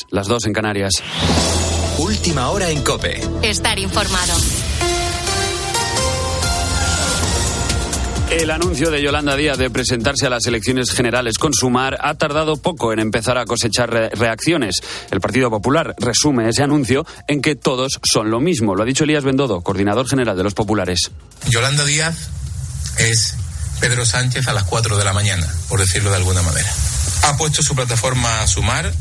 las 2 en Canarias. Última hora en COPE. Estar informado. El anuncio de Yolanda Díaz de presentarse a las elecciones generales con Sumar ha tardado poco en empezar a cosechar reacciones. El Partido Popular resume ese anuncio en que todos son lo mismo. Lo ha dicho Elías Bendodo, coordinador general de los populares. Yolanda Díaz es Pedro Sánchez a las 4 de la mañana, por decirlo de alguna manera. Ha puesto su plataforma a Sumar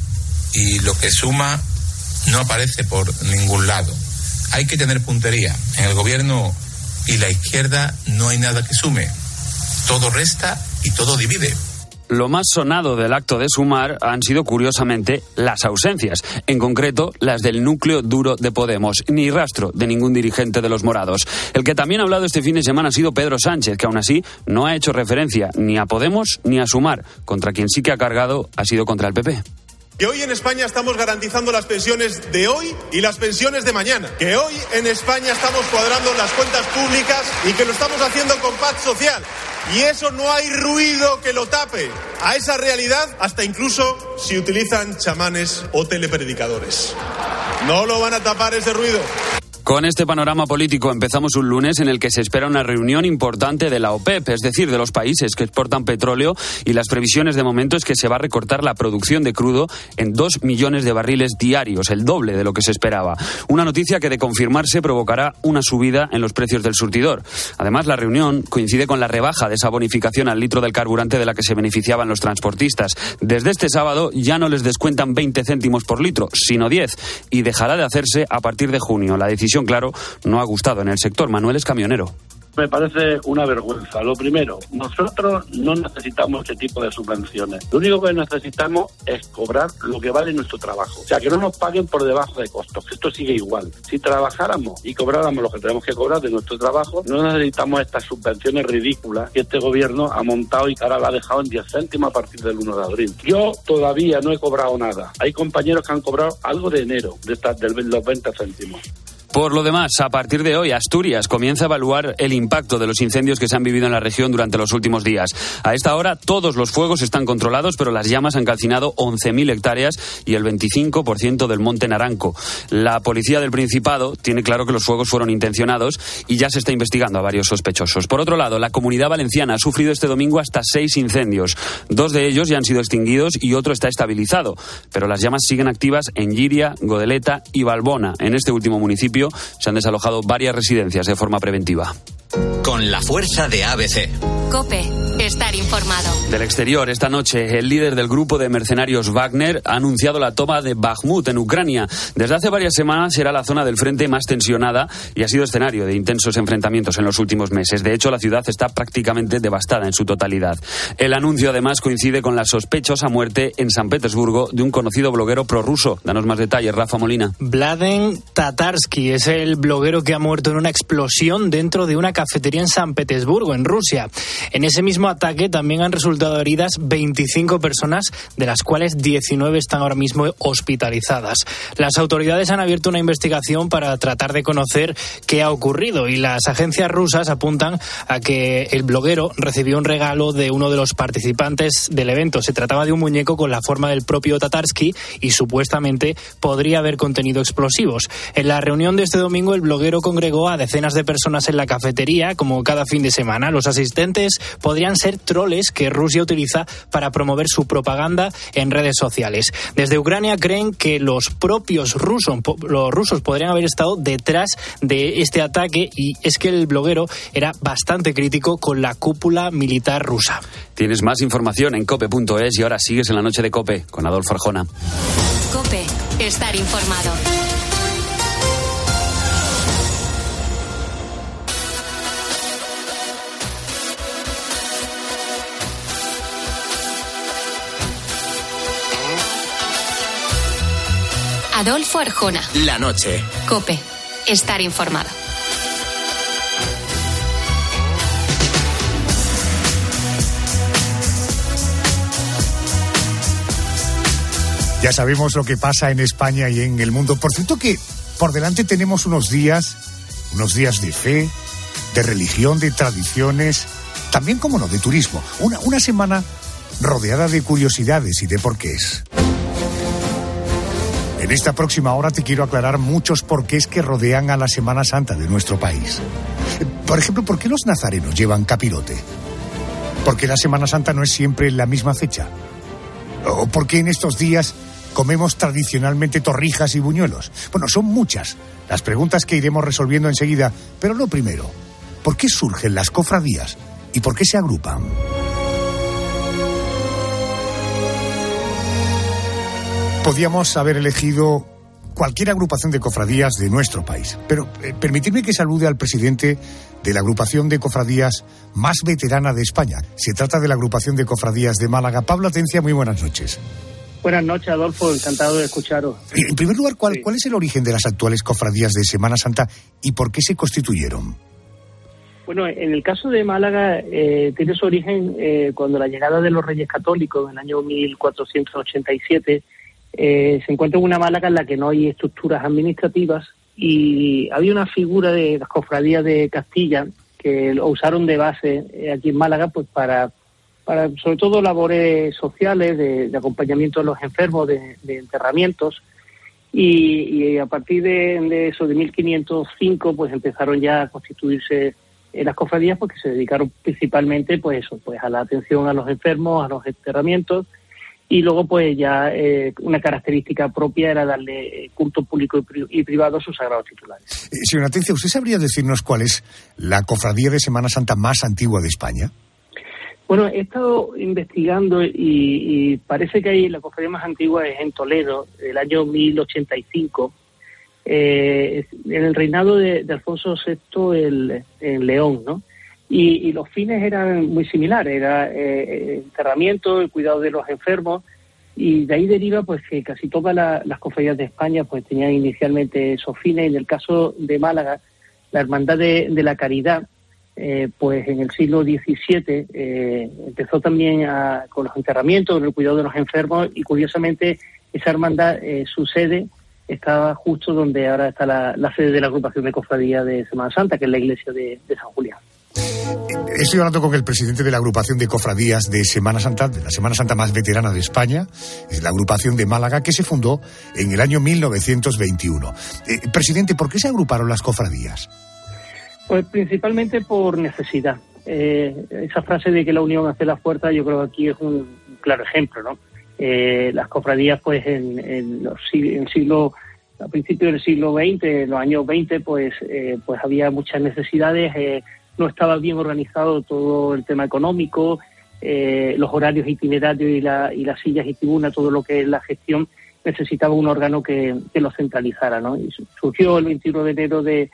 y lo que suma no aparece por ningún lado. Hay que tener puntería. En el gobierno y la izquierda no hay nada que sume. Todo resta y todo divide. Lo más sonado del acto de Sumar han sido, curiosamente, las ausencias. En concreto, las del núcleo duro de Podemos. Ni rastro de ningún dirigente de los morados. El que también ha hablado este fin de semana ha sido Pedro Sánchez, que aún así no ha hecho referencia ni a Podemos ni a Sumar. Contra quien sí que ha cargado ha sido contra el PP. Que hoy en España estamos garantizando las pensiones de hoy y las pensiones de mañana. Que hoy en España estamos cuadrando las cuentas públicas y que lo estamos haciendo con paz social. Y eso no hay ruido que lo tape. A esa realidad, hasta incluso si utilizan chamanes o telepredicadores. No lo van a tapar ese ruido. Con este panorama político empezamos un lunes en el que se espera una reunión importante de la OPEP, es decir, de los países que exportan petróleo, y las previsiones de momento es que se va a recortar la producción de crudo en 2 millones de barriles diarios, el doble de lo que se esperaba. Una noticia que, de confirmarse, provocará una subida en los precios del surtidor. Además, la reunión coincide con la rebaja de esa bonificación al litro del carburante de la que se beneficiaban los transportistas. Desde este sábado ya no les descuentan 20 céntimos por litro, sino 10, y dejará de hacerse a partir de junio. La decisión, claro, no ha gustado en el sector. Manuel es camionero. Me parece una vergüenza. Lo primero, nosotros no necesitamos este tipo de subvenciones. Lo único que necesitamos es cobrar lo que vale nuestro trabajo. O sea, que no nos paguen por debajo de costos, que esto sigue igual. Si trabajáramos y cobráramos lo que tenemos que cobrar de nuestro trabajo, no necesitamos estas subvenciones ridículas que este gobierno ha montado y que ahora la ha dejado en 10 céntimos a partir del 1 de abril. Yo todavía no he cobrado nada. Hay compañeros que han cobrado algo de enero, de los 20 céntimos. Por lo demás, a partir de hoy, Asturias comienza a evaluar el impacto de los incendios que se han vivido en la región durante los últimos días. A esta hora, todos los fuegos están controlados, pero las llamas han calcinado 11.000 hectáreas y el 25% del Monte Naranco. La policía del Principado tiene claro que los fuegos fueron intencionados y ya se está investigando a varios sospechosos. Por otro lado, la Comunidad Valenciana ha sufrido este domingo hasta 6 incendios. 2 de ellos ya han sido extinguidos y otro está estabilizado. Pero las llamas siguen activas en Llíria, Godeleta y Valbona. En este último municipio se han desalojado varias residencias de forma preventiva. Con la fuerza de ABC. COPE. Estar informado. Del exterior, esta noche, el líder del grupo de mercenarios Wagner ha anunciado la toma de Bakhmut, en Ucrania. Desde hace varias semanas era la zona del frente más tensionada y ha sido escenario de intensos enfrentamientos en los últimos meses. De hecho, la ciudad está prácticamente devastada en su totalidad. El anuncio, además, coincide con la sospechosa muerte en San Petersburgo de un conocido bloguero prorruso. Danos más detalles, Rafa Molina. Mladen Tatarsky es el bloguero que ha muerto en una explosión dentro de una cafetería en San Petersburgo, en Rusia. En ese mismo ataque también han resultado heridas 25 personas, de las cuales 19 están ahora mismo hospitalizadas. Las autoridades han abierto una investigación para tratar de conocer qué ha ocurrido y las agencias rusas apuntan a que el bloguero recibió un regalo de uno de los participantes del evento. Se trataba de un muñeco con la forma del propio Tatarsky y supuestamente podría haber contenido explosivos. En la reunión de este domingo, el bloguero congregó a decenas de personas en la cafetería, como cada fin de semana. Los asistentes podrían ser troles que Rusia utiliza para promover su propaganda en redes sociales. Desde Ucrania creen que los propios rusos podrían haber estado detrás de este ataque, y es que el bloguero era bastante crítico con la cúpula militar rusa. Tienes más información en cope.es y ahora sigues en la noche de COPE con Adolfo Arjona. COPE. Estar informado. Adolfo Arjona. La noche. COPE. Estar informado. Ya sabemos lo que pasa en España y en el mundo. Por cierto que por delante tenemos unos días de fe, de religión, de tradiciones, también, como no, de turismo. Una semana rodeada de curiosidades y de porqués. En esta próxima hora te quiero aclarar muchos porqués que rodean a la Semana Santa de nuestro país. Por ejemplo, ¿por qué los nazarenos llevan capirote? ¿Por qué la Semana Santa no es siempre la misma fecha? ¿O por qué en estos días comemos tradicionalmente torrijas y buñuelos? Bueno, son muchas las preguntas que iremos resolviendo enseguida, pero lo primero, ¿por qué surgen las cofradías y por qué se agrupan? Podíamos haber elegido cualquier agrupación de cofradías de nuestro país, pero permitidme que salude al presidente de la agrupación de cofradías más veterana de España. Se trata de la agrupación de cofradías de Málaga. Pablo Atencia, muy buenas noches. Buenas noches, Adolfo, encantado de escucharos. En primer lugar, ¿cuál es el origen de las actuales cofradías de Semana Santa y por qué se constituyeron? Bueno, en el caso de Málaga tiene su origen cuando la llegada de los Reyes Católicos en el año 1487 se encuentra en una Málaga en la que no hay estructuras administrativas y había una figura de las cofradías de Castilla que lo usaron de base aquí en Málaga pues para sobre todo labores sociales, de acompañamiento de los enfermos, de enterramientos y a partir de eso, de 1505, pues empezaron ya a constituirse las cofradías porque se dedicaron principalmente pues a la atención a los enfermos, a los enterramientos. Y luego, pues ya una característica propia era darle culto público y privado a sus sagrados titulares. Señor Atencia, ¿usted sabría decirnos cuál es la cofradía de Semana Santa más antigua de España? Bueno, he estado investigando y parece que la cofradía más antigua es en Toledo, del año 1085, en el reinado de Alfonso VI en León, ¿no? Y los fines eran muy similares, era enterramiento, el cuidado de los enfermos, y de ahí deriva pues que casi todas las cofradías de España pues tenían inicialmente esos fines. En el caso de Málaga, la Hermandad de la Caridad, pues en el siglo XVII empezó también con los enterramientos, con el cuidado de los enfermos, y curiosamente esa hermandad, su sede estaba justo donde ahora está la sede de la agrupación de cofradía de Semana Santa, que es la iglesia de San Julián. Estoy hablando con el presidente de la agrupación de cofradías de Semana Santa, de la Semana Santa más veterana de España, es la agrupación de Málaga, que se fundó en el año 1921. Presidente, ¿por qué se agruparon las cofradías? Pues principalmente por necesidad. Esa frase de que la unión hace la fuerza, yo creo que aquí es un claro ejemplo, ¿no? Las cofradías, pues a principios del siglo XX, en los años 20, pues había muchas necesidades. No estaba bien organizado todo el tema económico, los horarios itinerarios y las sillas y tribunas, todo lo que es la gestión, necesitaba un órgano que lo centralizara, ¿no? Y surgió el 21 de enero de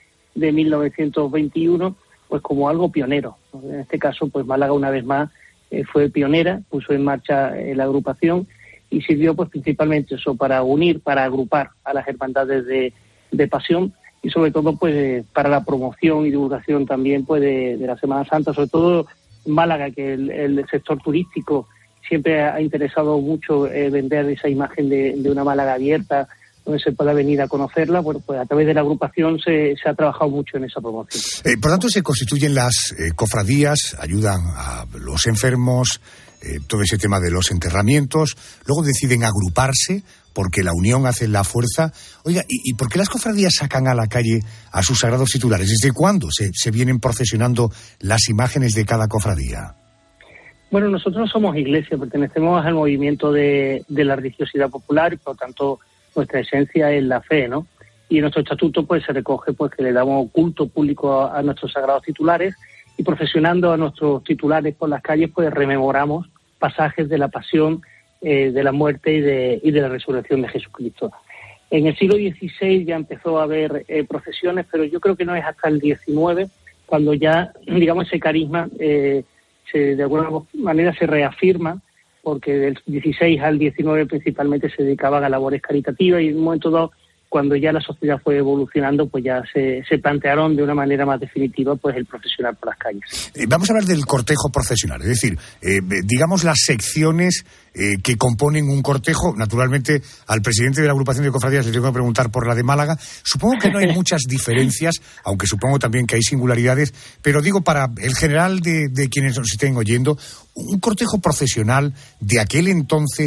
1921, pues como algo pionero, ¿no? En este caso, pues Málaga una vez más fue pionera, puso en marcha la agrupación y sirvió pues principalmente eso para unir, para agrupar a las hermandades de pasión, y sobre todo pues para la promoción y divulgación también pues de la Semana Santa, sobre todo en Málaga, que el sector turístico siempre ha interesado mucho vender esa imagen de una Málaga abierta, donde se pueda venir a conocerla. Bueno, pues a través de la agrupación se ha trabajado mucho en esa promoción. Por tanto, se constituyen las cofradías, ayudan a los enfermos, todo ese tema de los enterramientos, luego deciden agruparse porque la unión hace la fuerza. Oiga, ¿y por qué las cofradías sacan a la calle a sus sagrados titulares? ¿Desde cuándo se vienen procesionando las imágenes de cada cofradía? Bueno, nosotros somos iglesia, pertenecemos al movimiento de la religiosidad popular y por lo tanto nuestra esencia es la fe, ¿no? Y en nuestro estatuto pues se recoge pues que le damos culto público a nuestros sagrados titulares, y procesionando a nuestros titulares por las calles pues rememoramos pasajes de la pasión, de la muerte y de la resurrección de Jesucristo. En el siglo XVI ya empezó a haber procesiones, pero yo creo que no es hasta el XIX cuando ya, digamos, ese carisma de alguna manera se reafirma, porque del 16 al 19 principalmente se dedicaban a labores caritativas, y en un momento dado, cuando ya la sociedad fue evolucionando, pues ya se plantearon de una manera más definitiva pues el procesionar por las calles. Vamos a hablar del cortejo procesional, es decir, digamos las secciones que componen un cortejo. Naturalmente, al presidente de la agrupación de cofradías le tengo que preguntar por la de Málaga. Supongo que no hay muchas diferencias, aunque supongo también que hay singularidades, pero digo, para el general de quienes nos estén oyendo, un cortejo procesional de aquel entonces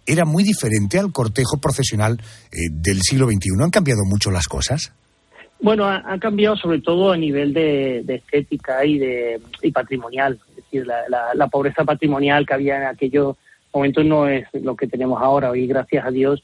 era muy diferente al cortejo procesional del siglo XXI. ¿Han cambiado mucho las cosas? Bueno, ha cambiado sobre todo a nivel de estética y patrimonial. Es decir, la pobreza patrimonial que había en aquellos momentos no es lo que tenemos ahora. Hoy, gracias a Dios,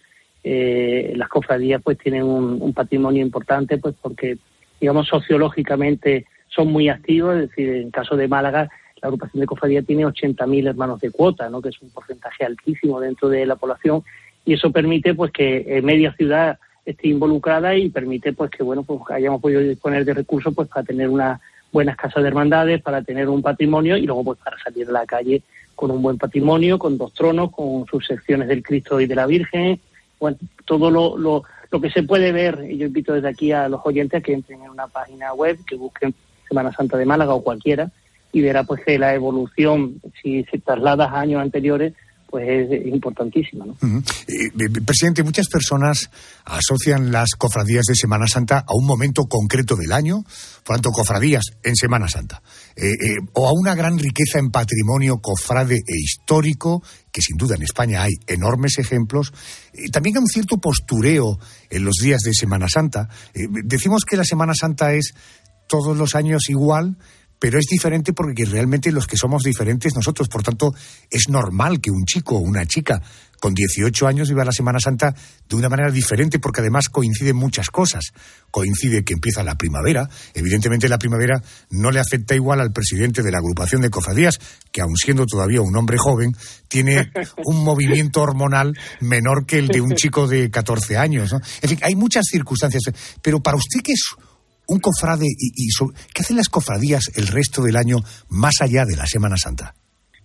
las cofradías pues tienen un patrimonio importante, pues porque, digamos, sociológicamente son muy activos. Es decir, en caso de Málaga, la agrupación de cofradía tiene 80.000 hermanos de cuota, ¿no?, que es un porcentaje altísimo dentro de la población, y eso permite pues que media ciudad esté involucrada y permite pues que pues hayamos podido disponer de recursos pues para tener unas buenas casas de hermandades, para tener un patrimonio y luego pues para salir a la calle con un buen patrimonio, con 2 tronos, con sus secciones del Cristo y de la Virgen. Bueno, todo lo que se puede ver. Y yo invito desde aquí a los oyentes a que entren en una página web, que busquen Semana Santa de Málaga o cualquiera, y verá pues que la evolución, si se traslada a años anteriores, pues es importantísima, ¿no? Presidente, muchas personas asocian las cofradías de Semana Santa a un momento concreto del año, por tanto, cofradías en Semana Santa, o a una gran riqueza en patrimonio cofrade e histórico, que sin duda en España hay enormes ejemplos, también a un cierto postureo en los días de Semana Santa. Decimos que la Semana Santa es todos los años igual, pero es diferente porque realmente los que somos diferentes nosotros, por tanto, es normal que un chico o una chica con 18 años viva la Semana Santa de una manera diferente, porque además coinciden muchas cosas. Coincide que empieza la primavera. Evidentemente la primavera no le afecta igual al presidente de la agrupación de cofradías, que aun siendo todavía un hombre joven, tiene un movimiento hormonal menor que el de un chico de 14 años, ¿no? En fin, hay muchas circunstancias. Pero para usted, ¿qué es un cofrade qué hacen las cofradías el resto del año más allá de la Semana Santa?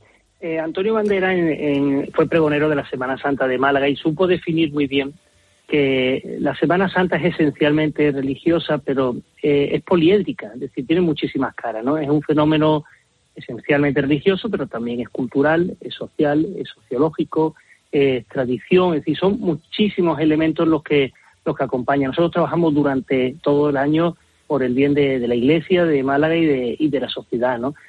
Antonio Bandera fue pregonero de la Semana Santa de Málaga y supo definir muy bien que la Semana Santa es esencialmente religiosa, pero es poliédrica, es decir, tiene muchísimas caras, ¿no? Es un fenómeno esencialmente religioso, pero también es cultural, es social, es sociológico, es tradición, es decir, son muchísimos elementos los que acompañan. Nosotros trabajamos durante todo el año por el bien de la Iglesia, de Málaga y de la sociedad, ¿no?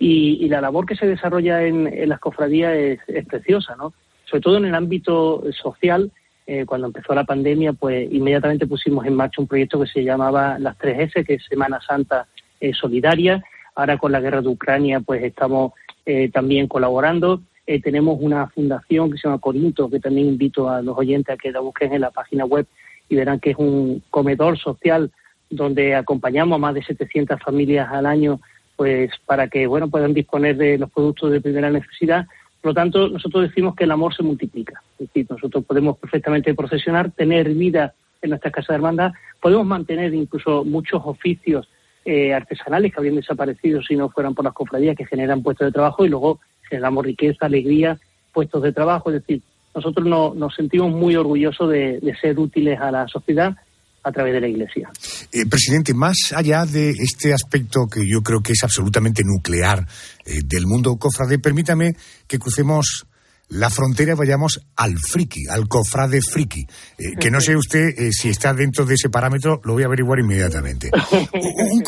Y la labor que se desarrolla en las cofradías es preciosa, ¿no? Sobre todo en el ámbito social. Cuando empezó la pandemia, pues inmediatamente pusimos en marcha un proyecto que se llamaba las 3S, que es Semana Santa Solidaria. Ahora con la guerra de Ucrania, pues estamos también colaborando. Tenemos una fundación que se llama Corinto, que también invito a los oyentes a que la busquen en la página web y verán que es un comedor social donde acompañamos a más de 700 familias al año, pues para que puedan disponer de los productos de primera necesidad. Por lo tanto, nosotros decimos que el amor se multiplica. Es decir, nosotros podemos perfectamente procesionar, tener vida en nuestras casas de hermandad, podemos mantener incluso muchos oficios artesanales que habrían desaparecido si no fueran por las cofradías, que generan puestos de trabajo, y luego generamos riqueza, alegría, puestos de trabajo. Es decir, nosotros nos sentimos muy orgullosos de ser útiles a la sociedad a través de la Iglesia. Presidente, más allá de este aspecto que yo creo que es absolutamente nuclear del mundo cofrade, permítame que crucemos la frontera y vayamos al friki, al cofrade friki, que no sé usted si está dentro de ese parámetro, lo voy a averiguar inmediatamente. Un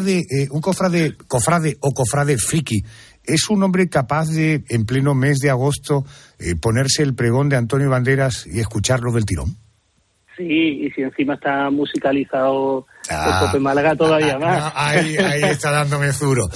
cofrade o cofrade friki es un hombre capaz de, en pleno mes de agosto, ponerse el pregón de Antonio Banderas y escucharlo del tirón. Sí, y si encima está musicalizado el Cope Málaga todavía más. Ahí está dándome duro.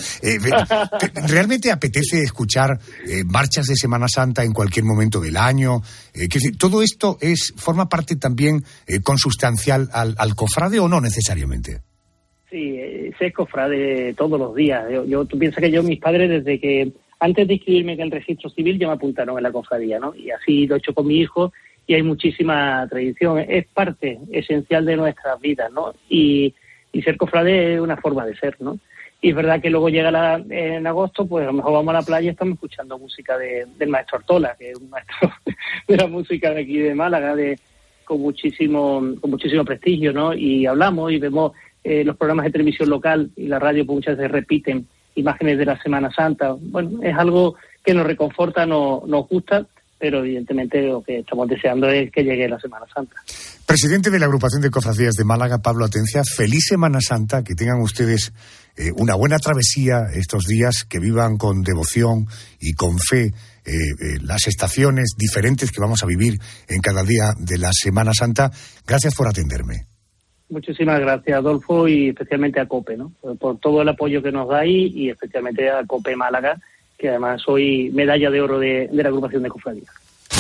¿Realmente apetece escuchar marchas de Semana Santa en cualquier momento del año? ¿Todo esto forma parte también consustancial al cofrade o no necesariamente? Sí, es cofrade todos los días. Tú piensas que mis padres, desde que antes de inscribirme en el registro civil, ya me apuntaron en la cofradía, ¿no? Y así lo he hecho con mi hijo. Y hay muchísima tradición, es parte esencial de nuestras vidas, ¿no? Y ser cofrade es una forma de ser, ¿no? Y es verdad que luego llega en agosto, pues a lo mejor vamos a la playa y estamos escuchando música del maestro Artola, que es un maestro de la música de aquí de Málaga, con muchísimo prestigio, ¿no? Y hablamos y vemos los programas de televisión local y la radio, pues muchas veces repiten imágenes de la Semana Santa. Bueno, es algo que nos reconforta, nos gusta, pero evidentemente lo que estamos deseando es que llegue la Semana Santa. Presidente de la Agrupación de Cofradías de Málaga, Pablo Atencia, feliz Semana Santa, que tengan ustedes una buena travesía estos días, que vivan con devoción y con fe las estaciones diferentes que vamos a vivir en cada día de la Semana Santa. Gracias por atenderme. Muchísimas gracias, Adolfo, y especialmente a COPE, ¿no? Por todo el apoyo que nos dais y especialmente a COPE Málaga, que además soy medalla de oro de la agrupación de cofradías.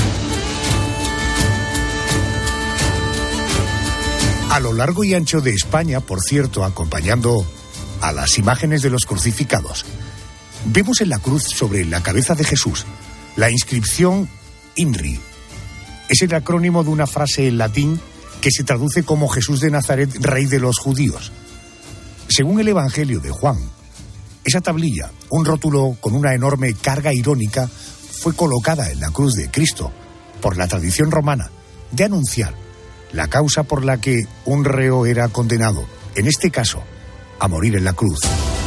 A lo largo y ancho de España, por cierto, acompañando a las imágenes de los crucificados, vemos en la cruz sobre la cabeza de Jesús la inscripción INRI. Es el acrónimo de una frase en latín que se traduce como Jesús de Nazaret, Rey de los Judíos. Según el Evangelio de Juan, esa tablilla, un rótulo con una enorme carga irónica, fue colocada en la cruz de Cristo por la tradición romana de anunciar la causa por la que un reo era condenado, en este caso, a morir en la cruz.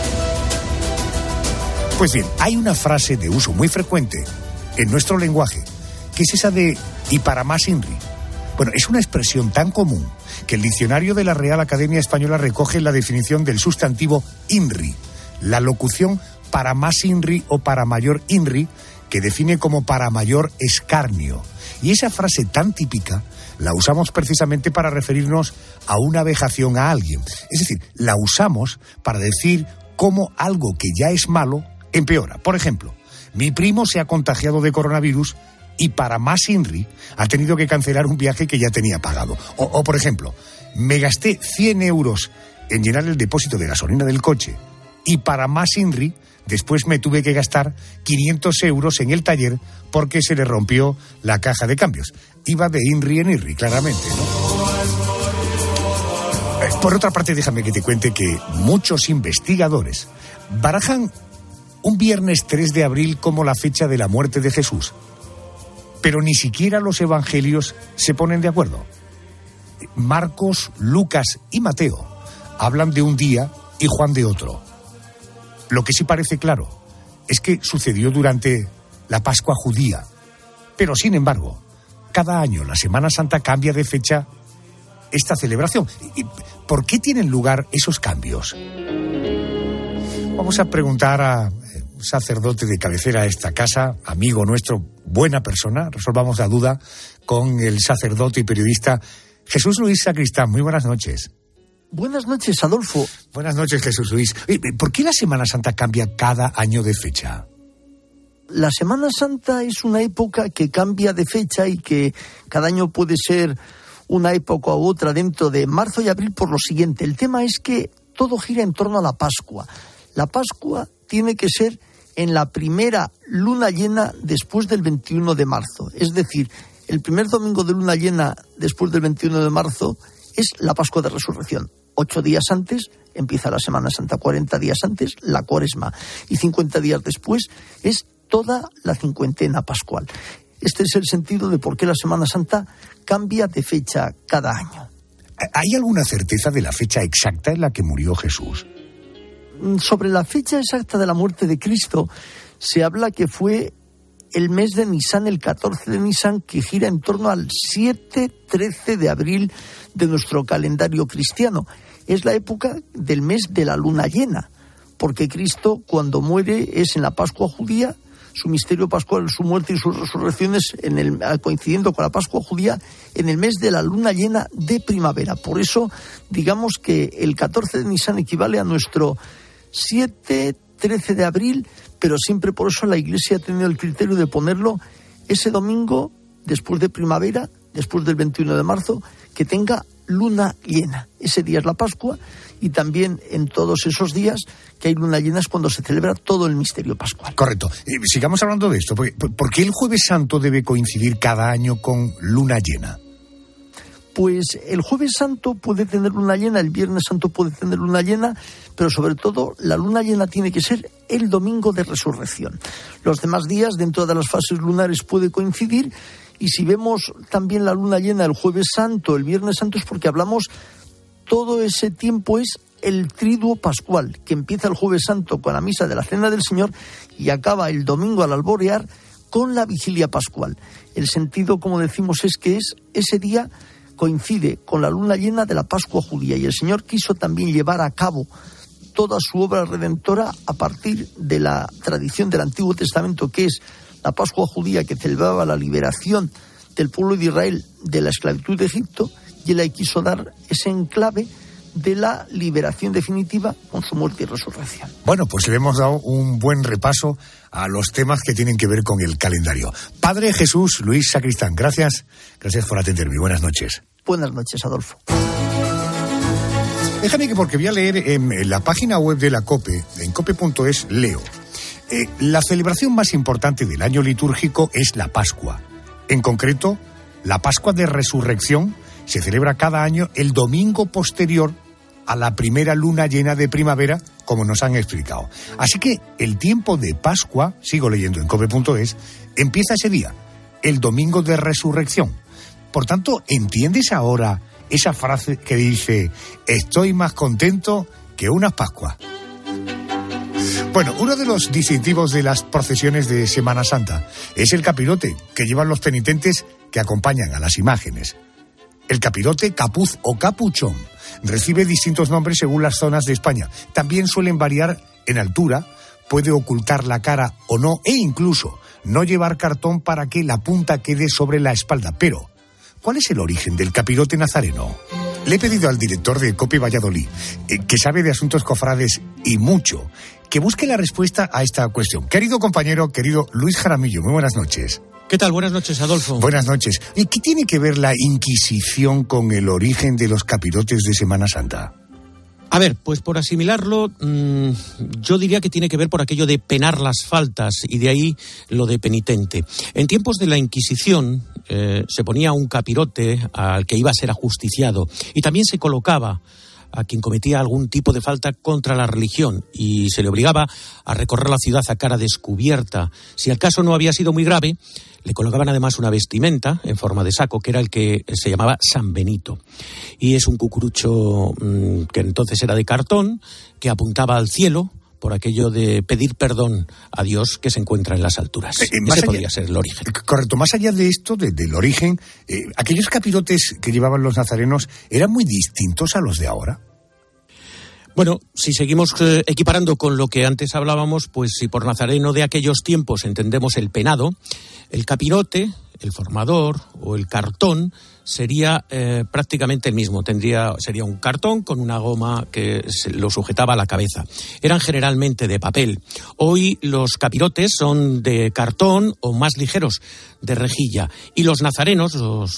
Pues bien, hay una frase de uso muy frecuente en nuestro lenguaje, que es esa de «y para más INRI». Bueno, es una expresión tan común que el diccionario de la Real Academia Española recoge la definición del sustantivo INRI, la locución para más INRI o para mayor INRI, que define como para mayor escarnio. Y esa frase tan típica la usamos precisamente para referirnos a una vejación a alguien. Es decir, la usamos para decir cómo algo que ya es malo empeora. Por ejemplo, mi primo se ha contagiado de coronavirus y para más INRI ha tenido que cancelar un viaje que ya tenía pagado. O por ejemplo, me gasté 100 euros en llenar el depósito de gasolina del coche y para más INRI después me tuve que gastar 500 euros en el taller porque se le rompió la caja de cambios. Iba de INRI en INRI, claramente, ¿no? Por otra parte, déjame que te cuente que muchos investigadores barajan un viernes 3 de abril como la fecha de la muerte de Jesús. Pero ni siquiera los evangelios se ponen de acuerdo. Marcos, Lucas y Mateo hablan de un día y Juan de otro. Lo que sí parece claro es que sucedió durante la Pascua judía. Pero, sin embargo, cada año la Semana Santa cambia de fecha esta celebración. ¿Por qué tienen lugar esos cambios? Vamos a preguntar a un sacerdote de cabecera a esta casa, amigo nuestro, buena persona. Resolvamos la duda con el sacerdote y periodista Jesús Luis Sacristán. Muy buenas noches. Buenas noches, Adolfo. Buenas noches, Jesús Luis. ¿Por qué la Semana Santa cambia cada año de fecha? La Semana Santa es una época que cambia de fecha y que cada año puede ser una época u otra dentro de marzo y abril por lo siguiente. El tema es que todo gira en torno a la Pascua. La Pascua tiene que ser en la primera luna llena después del 21 de marzo. Es decir, el primer domingo de luna llena después del 21 de marzo es la Pascua de Resurrección. 8 días antes empieza la Semana Santa, 40 días antes la Cuaresma y 50 días después es toda la cincuentena pascual. Este es el sentido de por qué la Semana Santa cambia de fecha cada año. ¿Hay alguna certeza de la fecha exacta en la que murió Jesús? Sobre la fecha exacta de la muerte de Cristo se habla que fue el mes de Nisan, el 14 de Nisan, que gira en torno al 7-13 de abril de nuestro calendario cristiano. Es la época del mes de la luna llena, porque Cristo cuando muere es en la Pascua judía, su misterio pascual, su muerte y sus resurrecciones coincidiendo con la Pascua judía en el mes de la luna llena de primavera. Por eso, digamos que el 14 de Nisan equivale a nuestro 7-13 de abril, pero siempre por eso la Iglesia ha tenido el criterio de ponerlo ese domingo después de primavera, después del 21 de marzo, que tenga luna llena. Ese día es la Pascua y también en todos esos días que hay luna llena es cuando se celebra todo el misterio pascual. Correcto. Sigamos hablando de esto. ¿Por qué el Jueves Santo debe coincidir cada año con luna llena? Pues el Jueves Santo puede tener luna llena, el Viernes Santo puede tener luna llena, pero sobre todo la luna llena tiene que ser el domingo de Resurrección. Los demás días dentro de las fases lunares puede coincidir. Y si vemos también la luna llena el Jueves Santo, el Viernes Santo, es porque hablamos, todo ese tiempo es el triduo pascual, que empieza el Jueves Santo con la misa de la Cena del Señor y acaba el domingo al alborear con la vigilia pascual. El sentido, como decimos, es que ese día coincide con la luna llena de la Pascua judía y el Señor quiso también llevar a cabo toda su obra redentora a partir de la tradición del Antiguo Testamento, que es la Pascua judía, que celebraba la liberación del pueblo de Israel de la esclavitud de Egipto, y él le quiso dar ese enclave de la liberación definitiva con su muerte y resurrección. Bueno, pues le hemos dado un buen repaso a los temas que tienen que ver con el calendario. Padre Jesús Luis Sacristán, gracias por atenderme. Buenas noches. Buenas noches, Adolfo. Déjame que, porque voy a leer en la página web de la COPE, en cope.es, leo. La celebración más importante del año litúrgico es la Pascua. En concreto, la Pascua de Resurrección se celebra cada año el domingo posterior a la primera luna llena de primavera, como nos han explicado. Así que el tiempo de Pascua, sigo leyendo en cope.es, empieza ese día, el domingo de Resurrección. Por tanto, ¿entiendes ahora esa frase que dice: estoy más contento que unas Pascuas? Bueno, uno de los distintivos de las procesiones de Semana Santa es el capirote que llevan los penitentes que acompañan a las imágenes. El capirote, capuz o capuchón recibe distintos nombres según las zonas de España. También suelen variar en altura, puede ocultar la cara o no, e incluso no llevar cartón para que la punta quede sobre la espalda. Pero, ¿cuál es el origen del capirote nazareno? Le he pedido al director de COPE Valladolid, que sabe de asuntos cofrades y mucho, que busque la respuesta a esta cuestión. Querido compañero, querido Luis Jaramillo, muy buenas noches. ¿Qué tal? Buenas noches, Adolfo. Buenas noches. ¿Y qué tiene que ver la Inquisición con el origen de los capirotes de Semana Santa? A ver, pues por asimilarlo, yo diría que tiene que ver por aquello de penar las faltas, y de ahí lo de penitente. En tiempos de la Inquisición se ponía un capirote al que iba a ser ajusticiado, y también se colocaba a quien cometía algún tipo de falta contra la religión, y se le obligaba a recorrer la ciudad a cara descubierta. Si el caso no había sido muy grave, le colocaban además una vestimenta en forma de saco, que era el que se llamaba San Benito. Y es un cucurucho que entonces era de cartón, que apuntaba al cielo, por aquello de pedir perdón a Dios que se encuentra en las alturas. Ese podría ser el origen. Correcto. Más allá de esto, del origen, aquellos capirotes que llevaban los nazarenos eran muy distintos a los de ahora. Bueno, si seguimos equiparando con lo que antes hablábamos, pues si por nazareno de aquellos tiempos entendemos el penado, el capirote, el formador o el cartón sería prácticamente el mismo. Sería un cartón con una goma que lo sujetaba a la cabeza. Eran generalmente de papel. Hoy los capirotes son de cartón o más ligeros, de rejilla. Y los nazarenos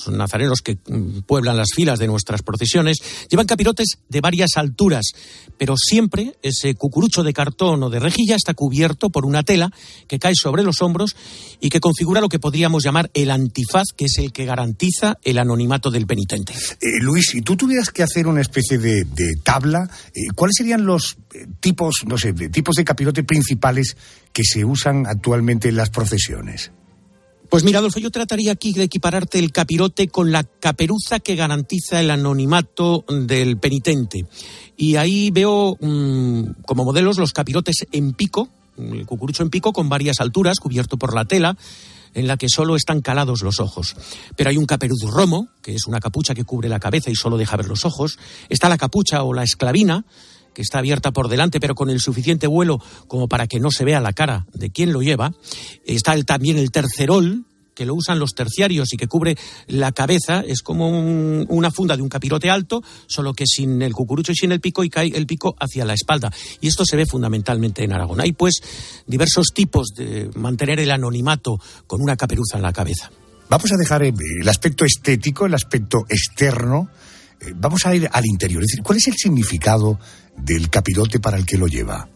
que pueblan las filas de nuestras procesiones, llevan capirotes de varias alturas, pero siempre ese cucurucho de cartón o de rejilla está cubierto por una tela que cae sobre los hombros y que configura lo que podríamos llamar el antifaz, que es el que garantiza el anonimato del penitente. Luis, si tú tuvieras que hacer una especie de tabla, ¿cuáles serían los tipos de capirote principales que se usan actualmente en las procesiones? Pues mira, Adolfo, yo trataría aquí de equipararte el capirote con la caperuza que garantiza el anonimato del penitente. Y ahí veo como modelos los capirotes en pico, el cucurucho en pico con varias alturas, cubierto por la tela, en la que solo están calados los ojos. Pero hay un caperuz romo, que es una capucha que cubre la cabeza y solo deja ver los ojos. Está la capucha o la esclavina, que está abierta por delante, pero con el suficiente vuelo como para que no se vea la cara de quien lo lleva. Está también el tercerol, que lo usan los terciarios y que cubre la cabeza. Es como una funda de un capirote alto, solo que sin el cucurucho y sin el pico, y cae el pico hacia la espalda. Y esto se ve fundamentalmente en Aragón. Hay pues diversos tipos de mantener el anonimato con una caperuza en la cabeza. Vamos a dejar el aspecto estético, el aspecto externo. Vamos a ir al interior. Es decir, ¿cuál es el significado del capirote para el que lo lleva?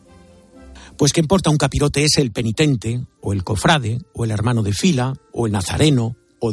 Pues qué importa un capirote es el penitente, o el cofrade, o el hermano de fila, o el nazareno,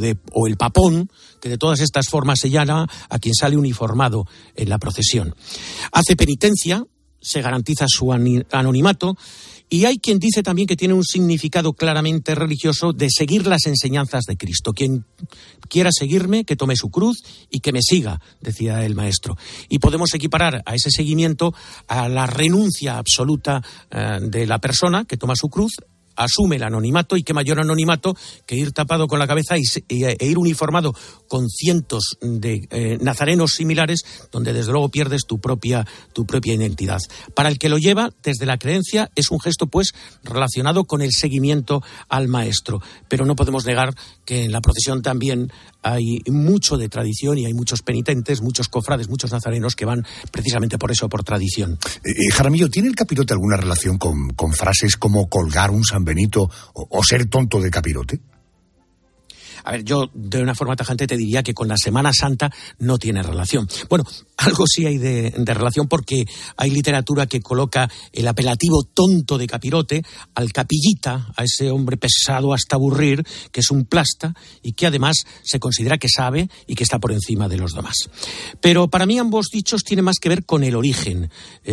o el papón, que de todas estas formas se llama a quien sale uniformado en la procesión. Hace penitencia, se garantiza su anonimato, y hay quien dice también que tiene un significado claramente religioso de seguir las enseñanzas de Cristo. Quien quiera seguirme, que tome su cruz y que me siga, decía el maestro. Y podemos equiparar a ese seguimiento a la renuncia absoluta de la persona que toma su cruz asume el anonimato, y qué mayor anonimato que ir tapado con la cabeza e ir uniformado con cientos de nazarenos similares, donde desde luego pierdes tu propia identidad. Para el que lo lleva, desde la creencia, es un gesto pues relacionado con el seguimiento al maestro. Pero no podemos negar que en la procesión también hay mucho de tradición y hay muchos penitentes, muchos cofrades, muchos nazarenos que van precisamente por eso, por tradición. Jaramillo, ¿tiene el capirote alguna relación con frases como colgar un San Benito o ser tonto de capirote? A ver, yo de una forma tajante te diría que con la Semana Santa no tiene relación. Bueno, algo sí hay de relación, porque hay literatura que coloca el apelativo tonto de capirote al capillita, a ese hombre pesado hasta aburrir, que es un plasta y que además se considera que sabe y que está por encima de los demás. Pero para mí ambos dichos tienen más que ver con el origen.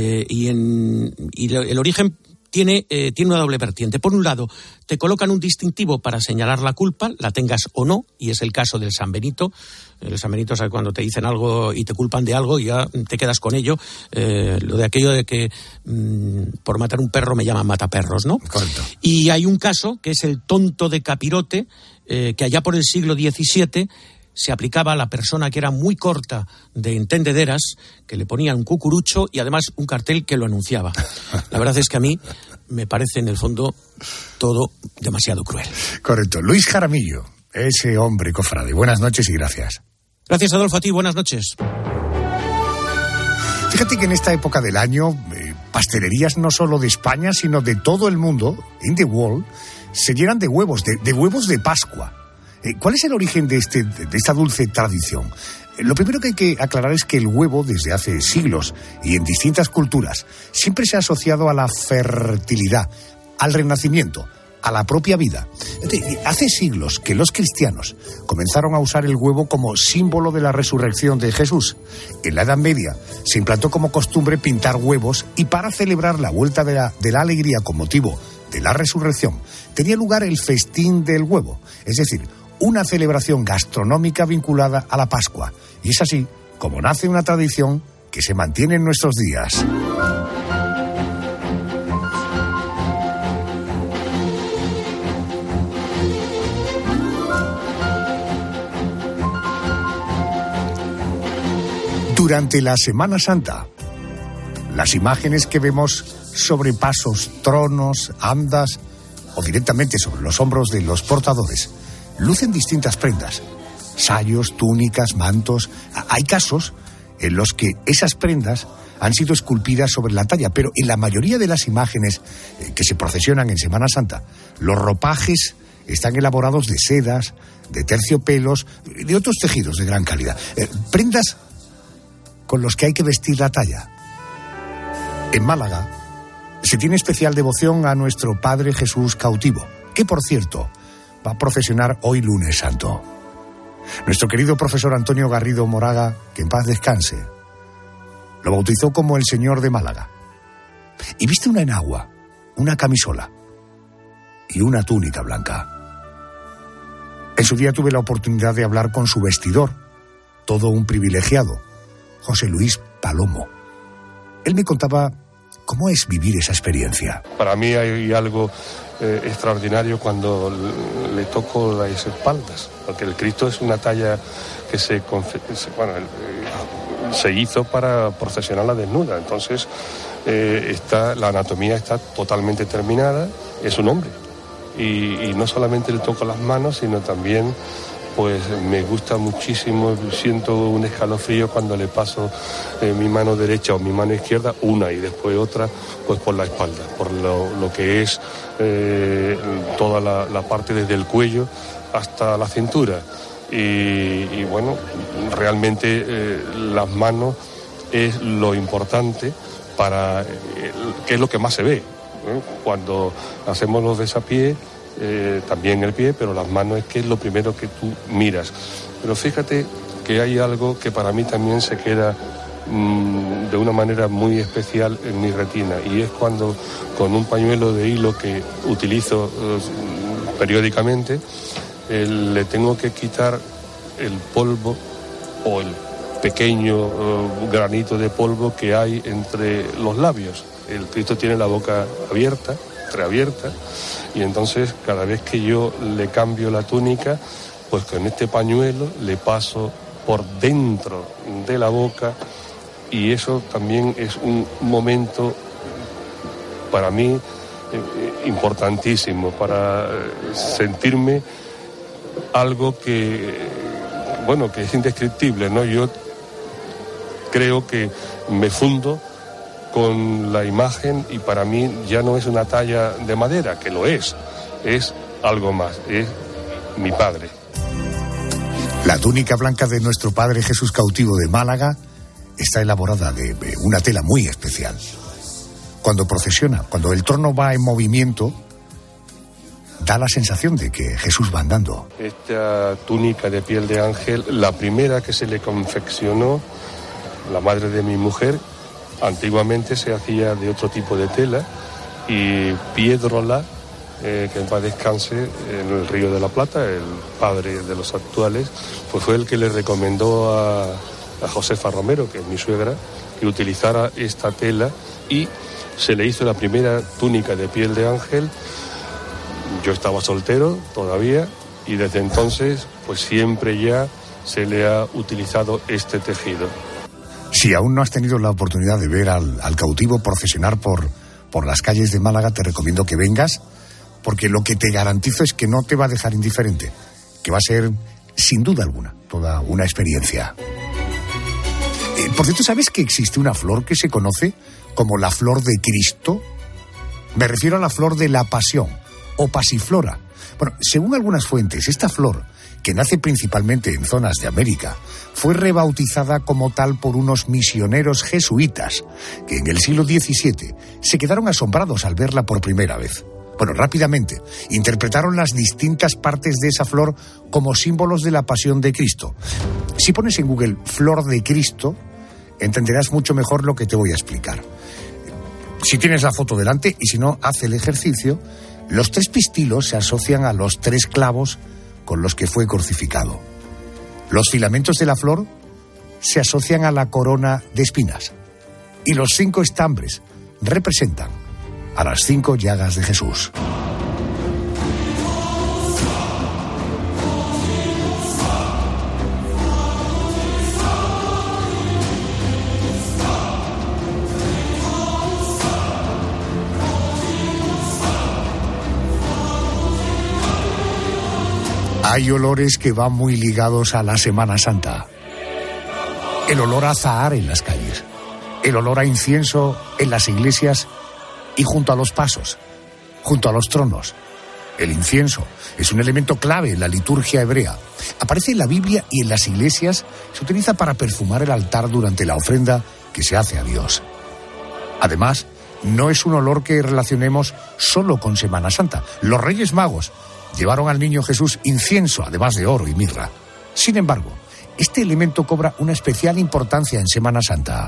El origen tiene una doble vertiente. Por un lado, te colocan un distintivo para señalar la culpa, la tengas o no, y es el caso del San Benito. El San Benito, ¿sabes? Cuando te dicen algo y te culpan de algo y ya te quedas con ello. Lo de aquello de que por matar un perro me llaman mataperros, ¿no? Correcto. Y hay un caso que es el tonto de capirote, que allá por el siglo XVII se aplicaba a la persona que era muy corta de entendederas, que le ponían un cucurucho y además un cartel que lo anunciaba. La verdad es que a mí me parece en el fondo todo demasiado cruel. Correcto. Luis Jaramillo, ese hombre cofrade. Buenas noches y gracias. Gracias, Adolfo, a ti. Buenas noches. Fíjate que en esta época del año, pastelerías no solo de España, sino de todo el mundo, in the world, se llenan de huevos, de huevos de Pascua. ¿Cuál es el origen de esta dulce tradición? Lo primero que hay que aclarar es que el huevo, desde hace siglos y en distintas culturas, siempre se ha asociado a la fertilidad, al renacimiento, a la propia vida. Hace siglos que los cristianos comenzaron a usar el huevo como símbolo de la resurrección de Jesús. En la Edad Media se implantó como costumbre pintar huevos, y para celebrar la vuelta de la alegría con motivo de la resurrección, tenía lugar el festín del huevo, es decir, una celebración gastronómica vinculada a la Pascua. Y es así como nace una tradición que se mantiene en nuestros días. Durante la Semana Santa, las imágenes que vemos sobre pasos, tronos, andas o directamente sobre los hombros de los portadores lucen distintas prendas, sayos, túnicas, mantos. Hay casos en los que esas prendas han sido esculpidas sobre la talla, pero en la mayoría de las imágenes que se procesionan en Semana Santa, los ropajes están elaborados de sedas, de terciopelos, de otros tejidos de gran calidad. Prendas con los que hay que vestir la talla. En Málaga se tiene especial devoción a nuestro Padre Jesús cautivo, que por cierto va a procesionar hoy Lunes Santo. Nuestro querido profesor Antonio Garrido Moraga, que en paz descanse, lo bautizó como el Señor de Málaga. Y viste una enagua, una camisola y una túnica blanca. En su día tuve la oportunidad de hablar con su vestidor, todo un privilegiado, José Luis Palomo. Él me contaba cómo es vivir esa experiencia. Para mí hay algo extraordinario cuando le toco las espaldas, porque el Cristo es una talla que se hizo para procesionarla desnuda. Entonces la anatomía está totalmente terminada, es un hombre. Y no solamente le toco las manos, sino también pues me gusta muchísimo, siento un escalofrío cuando le paso mi mano derecha o mi mano izquierda, una y después otra, pues por la espalda, por lo que es toda la parte desde el cuello hasta la cintura. Y bueno, realmente las manos es lo importante para, que es lo que más se ve, ¿eh? Cuando hacemos los besapiés, también el pie, pero las manos es que es lo primero que tú miras. Pero fíjate que hay algo que para mí también se queda de una manera muy especial en mi retina, y es cuando con un pañuelo de hilo que utilizo periódicamente le tengo que quitar el polvo o el pequeño granito de polvo que hay entre los labios. El Cristo tiene la boca abierta entreabierta, y entonces cada vez que yo le cambio la túnica, pues con este pañuelo le paso por dentro de la boca, y eso también es un momento para mí importantísimo, para sentirme algo que es indescriptible, ¿no? Yo creo que me fundo con la imagen, y para mí ya no es una talla de madera, que lo es algo más, es mi padre. La túnica blanca de nuestro Padre Jesús cautivo de Málaga está elaborada de una tela muy especial. Cuando procesiona, cuando el trono va en movimiento, da la sensación de que Jesús va andando. Esta túnica de piel de ángel, la primera que se le confeccionó, la madre de mi mujer, antiguamente se hacía de otro tipo de tela, y Piedrola, que en paz descanse, en el Río de la Plata, el padre de los actuales, pues fue el que le recomendó a Josefa Romero, que es mi suegra, que utilizara esta tela, y se le hizo la primera túnica de piel de ángel. Yo estaba soltero todavía, y desde entonces pues siempre ya se le ha utilizado este tejido. Si aún no has tenido la oportunidad de ver al cautivo procesionar por las calles de Málaga, te recomiendo que vengas, porque lo que te garantizo es que no te va a dejar indiferente, que va a ser, sin duda alguna, toda una experiencia. Por cierto, ¿sabes que existe una flor que se conoce como la flor de Cristo? Me refiero a la flor de la pasión, o pasiflora. Bueno, según algunas fuentes, esta flor, que nace principalmente en zonas de América, fue rebautizada como tal por unos misioneros jesuitas, que en el siglo XVII se quedaron asombrados al verla por primera vez. Bueno, rápidamente interpretaron las distintas partes de esa flor como símbolos de la pasión de Cristo. Si pones en Google flor de Cristo, entenderás mucho mejor lo que te voy a explicar. Si tienes la foto delante, y si no, haz el ejercicio. Los 3 pistilos se asocian a los 3 clavos con los que fue crucificado. Los filamentos de la flor se asocian a la corona de espinas. Y los 5 estambres representan a las 5 llagas de Jesús. Hay olores que van muy ligados a la Semana Santa. El olor a azahar en las calles, el olor a incienso en las iglesias y junto a los pasos, junto a los tronos. El incienso es un elemento clave en la liturgia hebrea. Aparece en la Biblia y en las iglesias se utiliza para perfumar el altar durante la ofrenda que se hace a Dios. Además, no es un olor que relacionemos solo con Semana Santa. Los Reyes Magos llevaron al niño Jesús incienso, además de oro y mirra. Sin embargo, este elemento cobra una especial importancia en Semana Santa.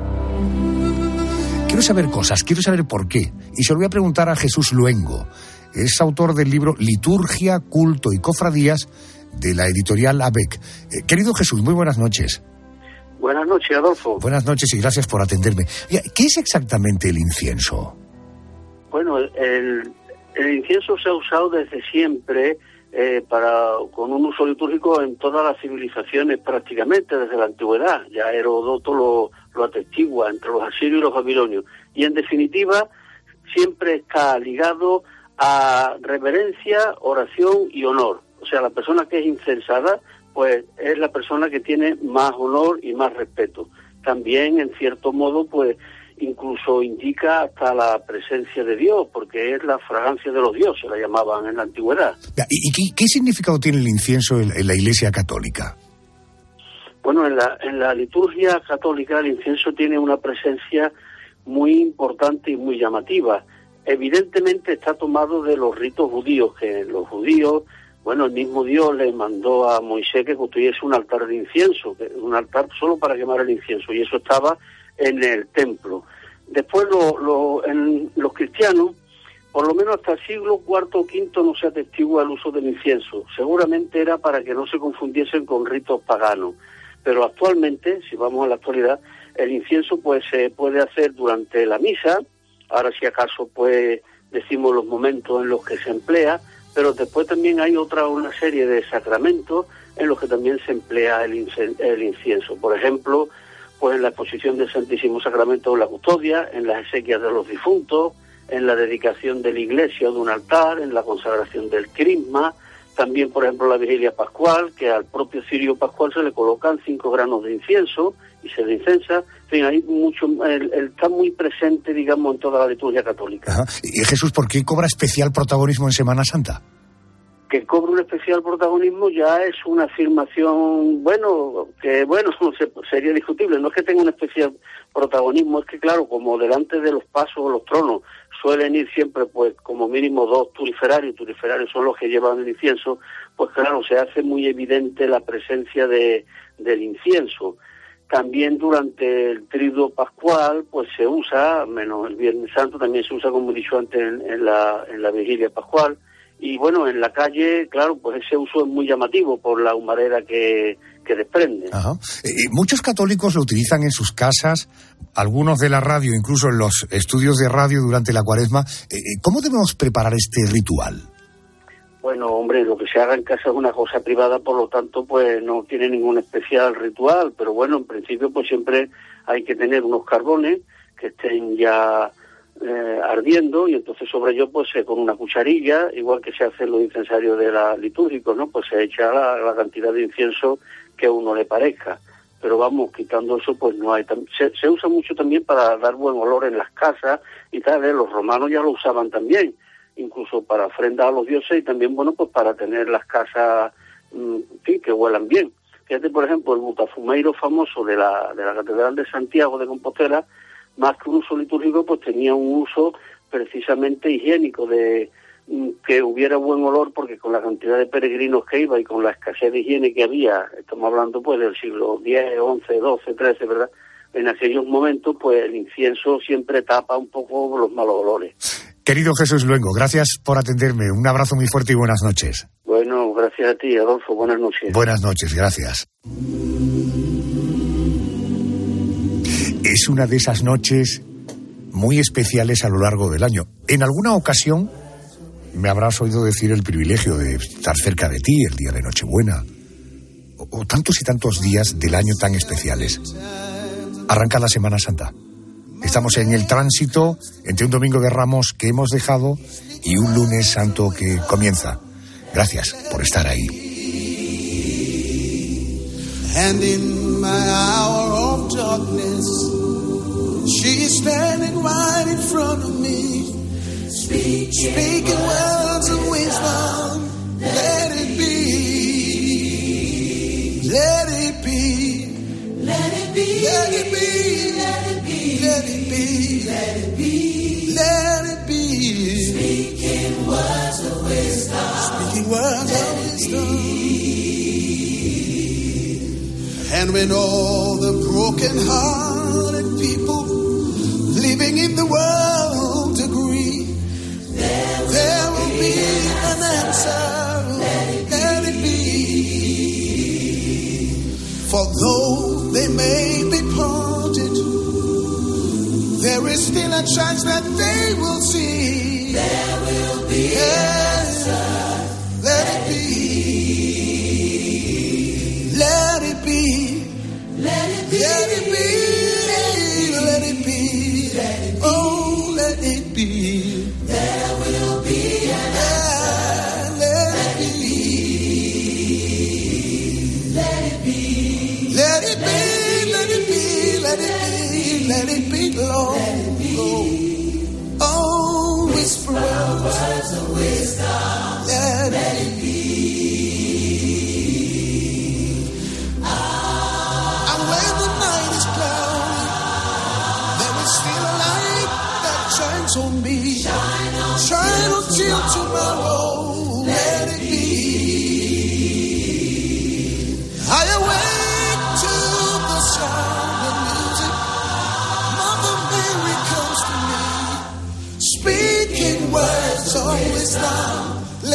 Quiero saber cosas, quiero saber por qué. Y se lo voy a preguntar a Jesús Luengo. Es autor del libro Liturgia, Culto y Cofradías, de la editorial ABEC. Querido Jesús, muy buenas noches. Buenas noches, Adolfo. Buenas noches y gracias por atenderme. ¿Qué es exactamente el incienso? Bueno, el incienso se ha usado desde siempre con un uso litúrgico en todas las civilizaciones prácticamente, desde la antigüedad. Ya Heródoto lo atestigua entre los asirios y los babilonios. Y en definitiva, siempre está ligado a reverencia, oración y honor. O sea, la persona que es incensada, pues es la persona que tiene más honor y más respeto. También, en cierto modo, pues incluso indica hasta la presencia de Dios, porque es la fragancia de los dioses, la llamaban en la antigüedad. ¿Y qué significado tiene el incienso en la Iglesia Católica? Bueno, en la liturgia católica el incienso tiene una presencia muy importante y muy llamativa. Evidentemente está tomado de los ritos judíos, que los judíos, bueno, el mismo Dios le mandó a Moisés que construyese un altar de incienso, un altar solo para quemar el incienso, y eso estaba en el templo. Después en los cristianos, por lo menos hasta el siglo IV o V no se atestigua el uso del incienso. Seguramente era para que no se confundiesen con ritos paganos. Pero actualmente, si vamos a la actualidad, el incienso pues se puede hacer durante la misa. Ahora si acaso pues decimos los momentos en los que se emplea, pero después también hay una serie de sacramentos en los que también se emplea el incienso. Por ejemplo, pues en la exposición del Santísimo Sacramento en la custodia, en las exequias de los difuntos, en la dedicación de la iglesia o de un altar, en la consagración del crisma, también, por ejemplo, la vigilia pascual, que al propio cirio pascual se le colocan 5 granos de incienso y se le incensa. En fin, hay mucho, está muy presente, digamos, en toda la liturgia católica. Ajá. Y Jesús, ¿por qué cobra especial protagonismo en Semana Santa? Que cobre un especial protagonismo ya es una afirmación, sería discutible. No es que tenga un especial protagonismo, es que claro, como delante de los pasos o los tronos suelen ir siempre, pues, como mínimo 2 turiferarios son los que llevan el incienso, pues claro, se hace muy evidente la presencia del incienso. También durante el triduo pascual, pues se usa, menos el Viernes Santo, también se usa, como he dicho antes, en la vigilia pascual. Y bueno, en la calle, claro, pues ese uso es muy llamativo por la humareda que desprende. Ajá. Muchos católicos lo utilizan en sus casas, algunos de la radio, incluso en los estudios de radio durante la Cuaresma. ¿Cómo debemos preparar este ritual? Bueno, hombre, lo que se haga en casa es una cosa privada, por lo tanto, pues no tiene ningún especial ritual, pero bueno, en principio, pues siempre hay que tener unos carbones que estén ya ardiendo, y entonces sobre ello, pues con una cucharilla, igual que se hace en los incensarios de la litúrgicos, ¿no? Pues se echa la cantidad de incienso que a uno le parezca. Pero vamos, quitando eso, pues no hay... Se usa mucho también para dar buen olor en las casas y tal, Los romanos ya lo usaban también, incluso para ofrendar a los dioses, y también, bueno, pues para tener las casas, en fin, que huelan bien. Fíjate, por ejemplo, el butafumeiro famoso de la Catedral de Santiago de Compostela, más que un uso litúrgico, pues tenía un uso precisamente higiénico, de que hubiera buen olor, porque con la cantidad de peregrinos que iba y con la escasez de higiene que había, estamos hablando pues del siglo X, XI, XII, XIII, ¿verdad? En aquellos momentos, pues el incienso siempre tapa un poco los malos olores. Querido Jesús Luengo, gracias por atenderme. Un abrazo muy fuerte y buenas noches. Bueno, gracias a ti, Adolfo. Buenas noches. Buenas noches, gracias. Es una de esas noches muy especiales a lo largo del año. En alguna ocasión me habrás oído decir el privilegio de estar cerca de ti el día de Nochebuena, o tantos y tantos días del año tan especiales. Arranca la Semana Santa. Estamos en el tránsito entre un domingo de Ramos que hemos dejado y un lunes santo que comienza. Gracias por estar ahí. And in my hour of darkness, she is standing right in front of me, speaking words of wisdom. Let it be, let it be, let it be, let it be, let it be, let it be, let it be, let it be. Speaking words of wisdom, speaking words of wisdom. And when all the broken-hearted people living in the world agree, there will be an answer. Let it be. For though they may be parted, there is still a chance that they will see. There will be an answer. Let it be. Let it be. Let it be. Let it be. Let it be. Let it be. Oh, let it be. There will be an answer. Let it be. Let it be. Let it be. Let it be. Let it be. Let it be, Lord. Let it be. Oh, whisper words of wisdom. Let it be. On me, shine until tomorrow. Let it be. I awake to the sound of music. Mother Mary comes to me, speaking words of wisdom.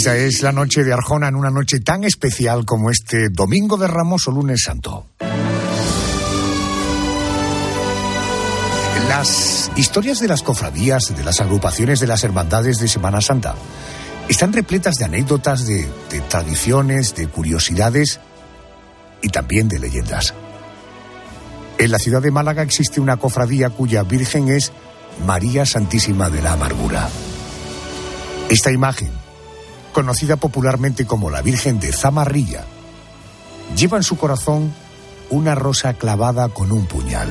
Esta es la noche de Arjona, en una noche tan especial como este Domingo de Ramos o Lunes Santo. Las historias de las cofradías, de las agrupaciones de las hermandades de Semana Santa, están repletas de anécdotas, de tradiciones, de curiosidades y también de leyendas. En la ciudad de Málaga existe una cofradía cuya virgen es María Santísima de la Amargura. Esta imagen, conocida popularmente como la Virgen de Zamarrilla, lleva en su corazón una rosa clavada con un puñal.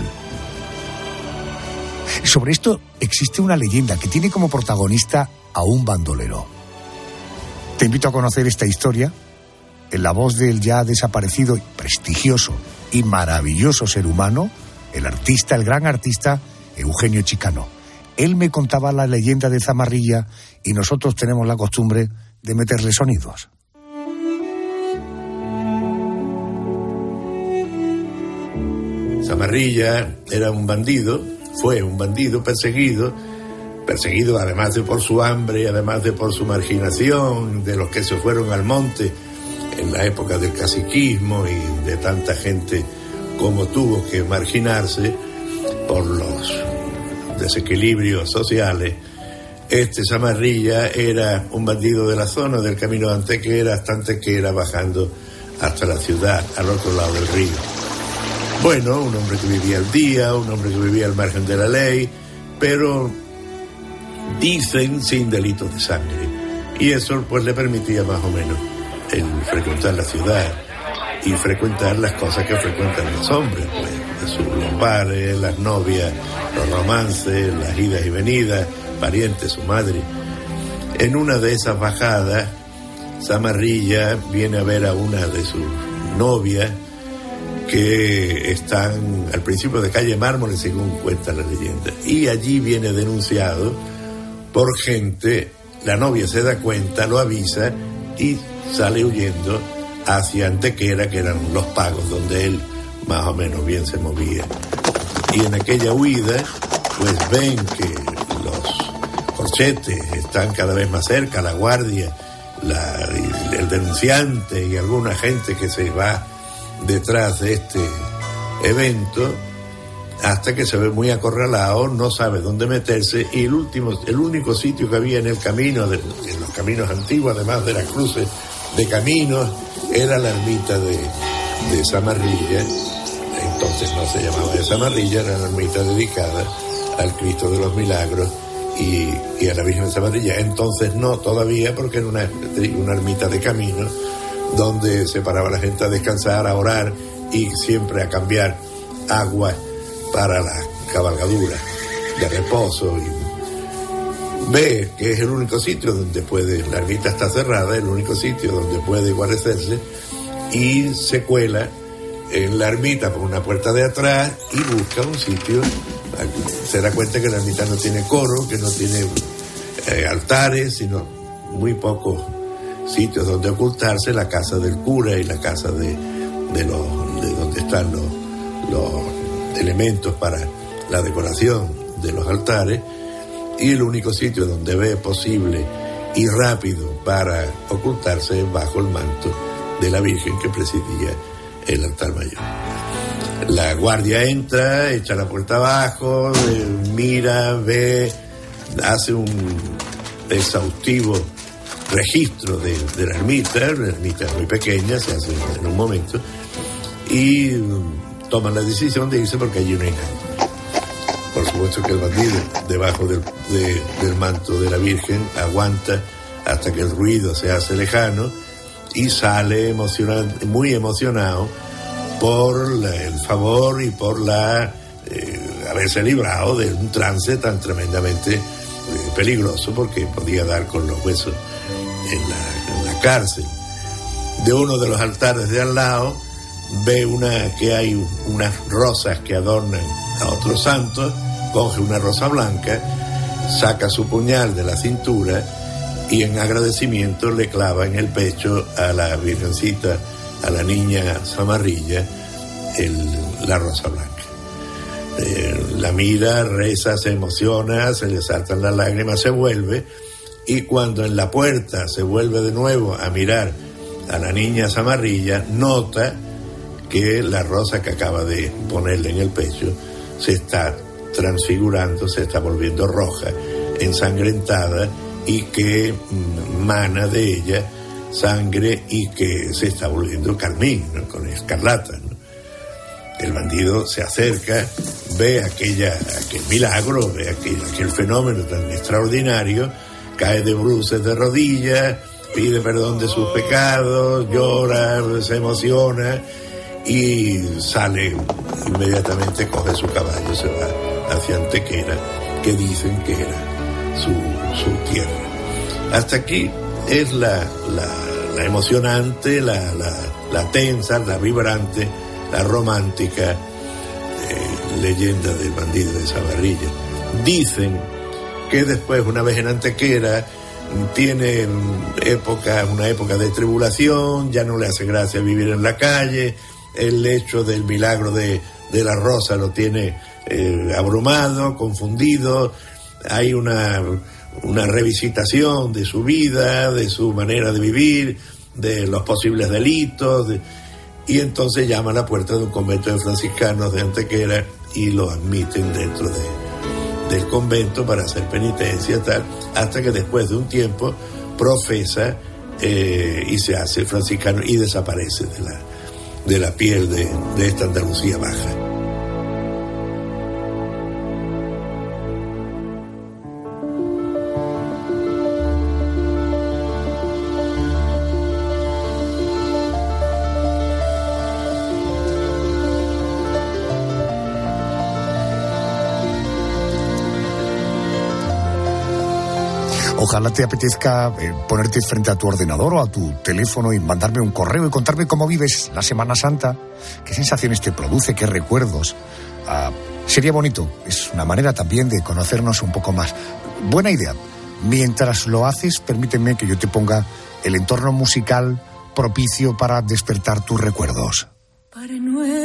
Sobre esto existe una leyenda que tiene como protagonista a un bandolero. Te invito a conocer esta historia en la voz del ya desaparecido, prestigioso y maravilloso ser humano, el artista, el gran artista Eugenio Chicano. Él me contaba la leyenda de Zamarrilla y nosotros tenemos la costumbre de meterle sonidos. Zamarrilla era un bandido, fue un bandido perseguido además de por su hambre, además de por su marginación, de los que se fueron al monte en la época del caciquismo y de tanta gente como tuvo que marginarse por los desequilibrios sociales. Este Zamarrilla era un bandido de la zona del camino de Antequera hasta Antequera, bajando hasta la ciudad, al otro lado del río. Bueno, un hombre que vivía al día, un hombre que vivía al margen de la ley, pero dicen sin delitos de sangre. Y eso pues le permitía más o menos el frecuentar la ciudad y frecuentar las cosas que frecuentan los hombres, pues los bares, las novias, los romances, las idas y venidas, parientes, su madre. En una de esas bajadas, Zamarrilla viene a ver a una de sus novias que están al principio de calle Mármol, según cuenta la leyenda, y allí viene denunciado por gente. La novia se da cuenta, lo avisa y sale huyendo hacia Antequera, que eran los pagos donde él más o menos bien se movía. Y en aquella huida pues ven que los corchetes están cada vez más cerca, la guardia, el denunciante y alguna gente que se va detrás de este evento, hasta que se ve muy acorralado, no sabe dónde meterse, y el único sitio que había en el camino, en los caminos antiguos, además de las cruces de caminos, era la ermita de Zamarrilla. Entonces no se llamaba de Zamarrilla, era la ermita dedicada al Cristo de los Milagros y a la Virgen de Zamarrilla. Entonces no todavía, porque era una ermita de camino donde se paraba la gente a descansar, a orar y siempre a cambiar agua para la cabalgadura de reposo. Y ve que es el único sitio donde puede, la ermita está cerrada, el único sitio donde puede guarecerse, y se cuela en la ermita por una puerta de atrás y busca un sitio. Se da cuenta que la ermita no tiene coro, que no tiene altares, sino muy pocos sitios donde ocultarse, la casa del cura y la casa de donde están los elementos para la decoración de los altares, y el único sitio donde ve posible y rápido para ocultarse es bajo el manto de la Virgen que presidía el altar mayor. La guardia entra, echa la puerta abajo, mira, ve, hace un exhaustivo registro de la ermita es muy pequeña, se hace en un momento, y toman la decisión de irse porque allí no hay nadie. Por supuesto que el bandido, debajo del manto de la Virgen, aguanta hasta que el ruido se hace lejano y sale muy emocionado por el favor y por haberse librado de un trance tan tremendamente peligroso, porque podía dar con los huesos en la cárcel. De uno de los altares de al lado ve que hay unas rosas que adornan a otros santos, coge una rosa blanca, saca su puñal de la cintura y en agradecimiento le clava en el pecho a la Virgencita, a la niña Zamarrilla, la rosa blanca. La mira, reza, se emociona, se le saltan las lágrimas, se vuelve y cuando en la puerta se vuelve de nuevo a mirar a la niña Zamarrilla, nota que la rosa que acaba de ponerle en el pecho se está transfigurando, se está volviendo roja, ensangrentada, y que mana de ella sangre y que se está volviendo carmín, ¿no? Con escarlata, ¿no? El bandido se acerca, ve aquel milagro, ve aquel fenómeno tan extraordinario, cae de bruces de rodillas, pide perdón de sus pecados, llora, se emociona y sale inmediatamente, coge su caballo, se va hacia Antequera, que dicen que era su tierra. Hasta aquí es la emocionante, la tensa, la vibrante, la romántica leyenda del bandido de Zamarrilla. Dicen que después, una vez en Antequera, tiene una época de tribulación, ya no le hace gracia vivir en la calle, el hecho del milagro de la rosa lo tiene abrumado, confundido, hay una revisitación de su vida, de su manera de vivir, de los posibles delitos, y entonces llama a la puerta de un convento de franciscanos de Antequera y lo admiten dentro del convento para hacer penitencia, tal, hasta que después de un tiempo profesa y se hace franciscano y desaparece de la piel de esta Andalucía baja. Ojalá te apetezca ponerte frente a tu ordenador o a tu teléfono y mandarme un correo y contarme cómo vives la Semana Santa, qué sensaciones te produce, qué recuerdos. Sería bonito, es una manera también de conocernos un poco más. Buena idea. Mientras lo haces, permíteme que yo te ponga el entorno musical propicio para despertar tus recuerdos. Padre nuestro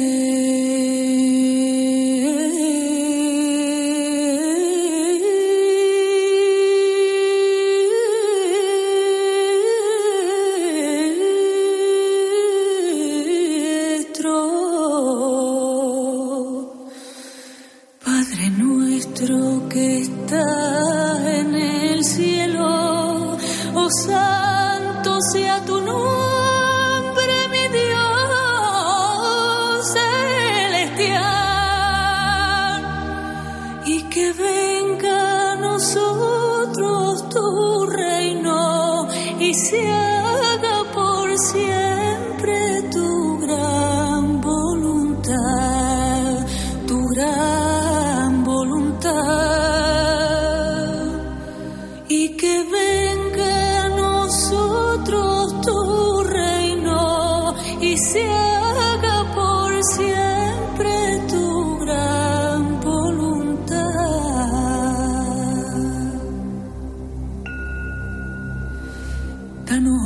que estás en el cielo, oh santo sea tu nombre, mi Dios celestial, y que venga a nosotros tu reino y se haga por siempre tu gran voluntad, tu gran voluntad, y que venga a nosotros tu reino y se haga por siempre tu gran voluntad. Danos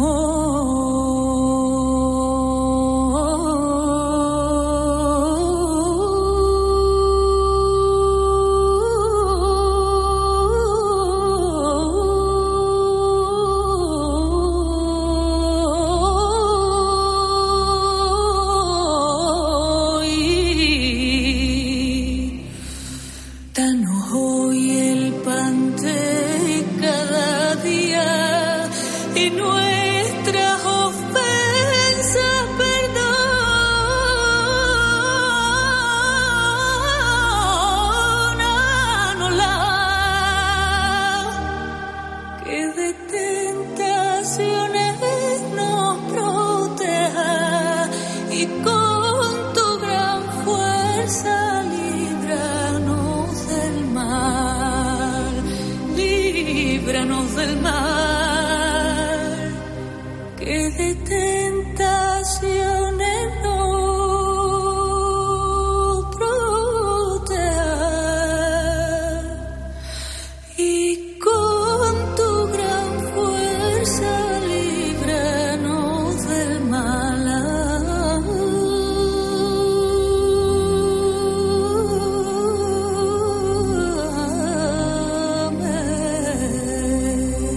hoy el pan de cada día y nuestras ofensas perdónanoslas, que de tentaciones nos proteja y con tu gran fuerza líbranos del mal, líbranos del mal, que de tentaciones nos proteja y con tu gran fuerza líbranos del mal. Amén.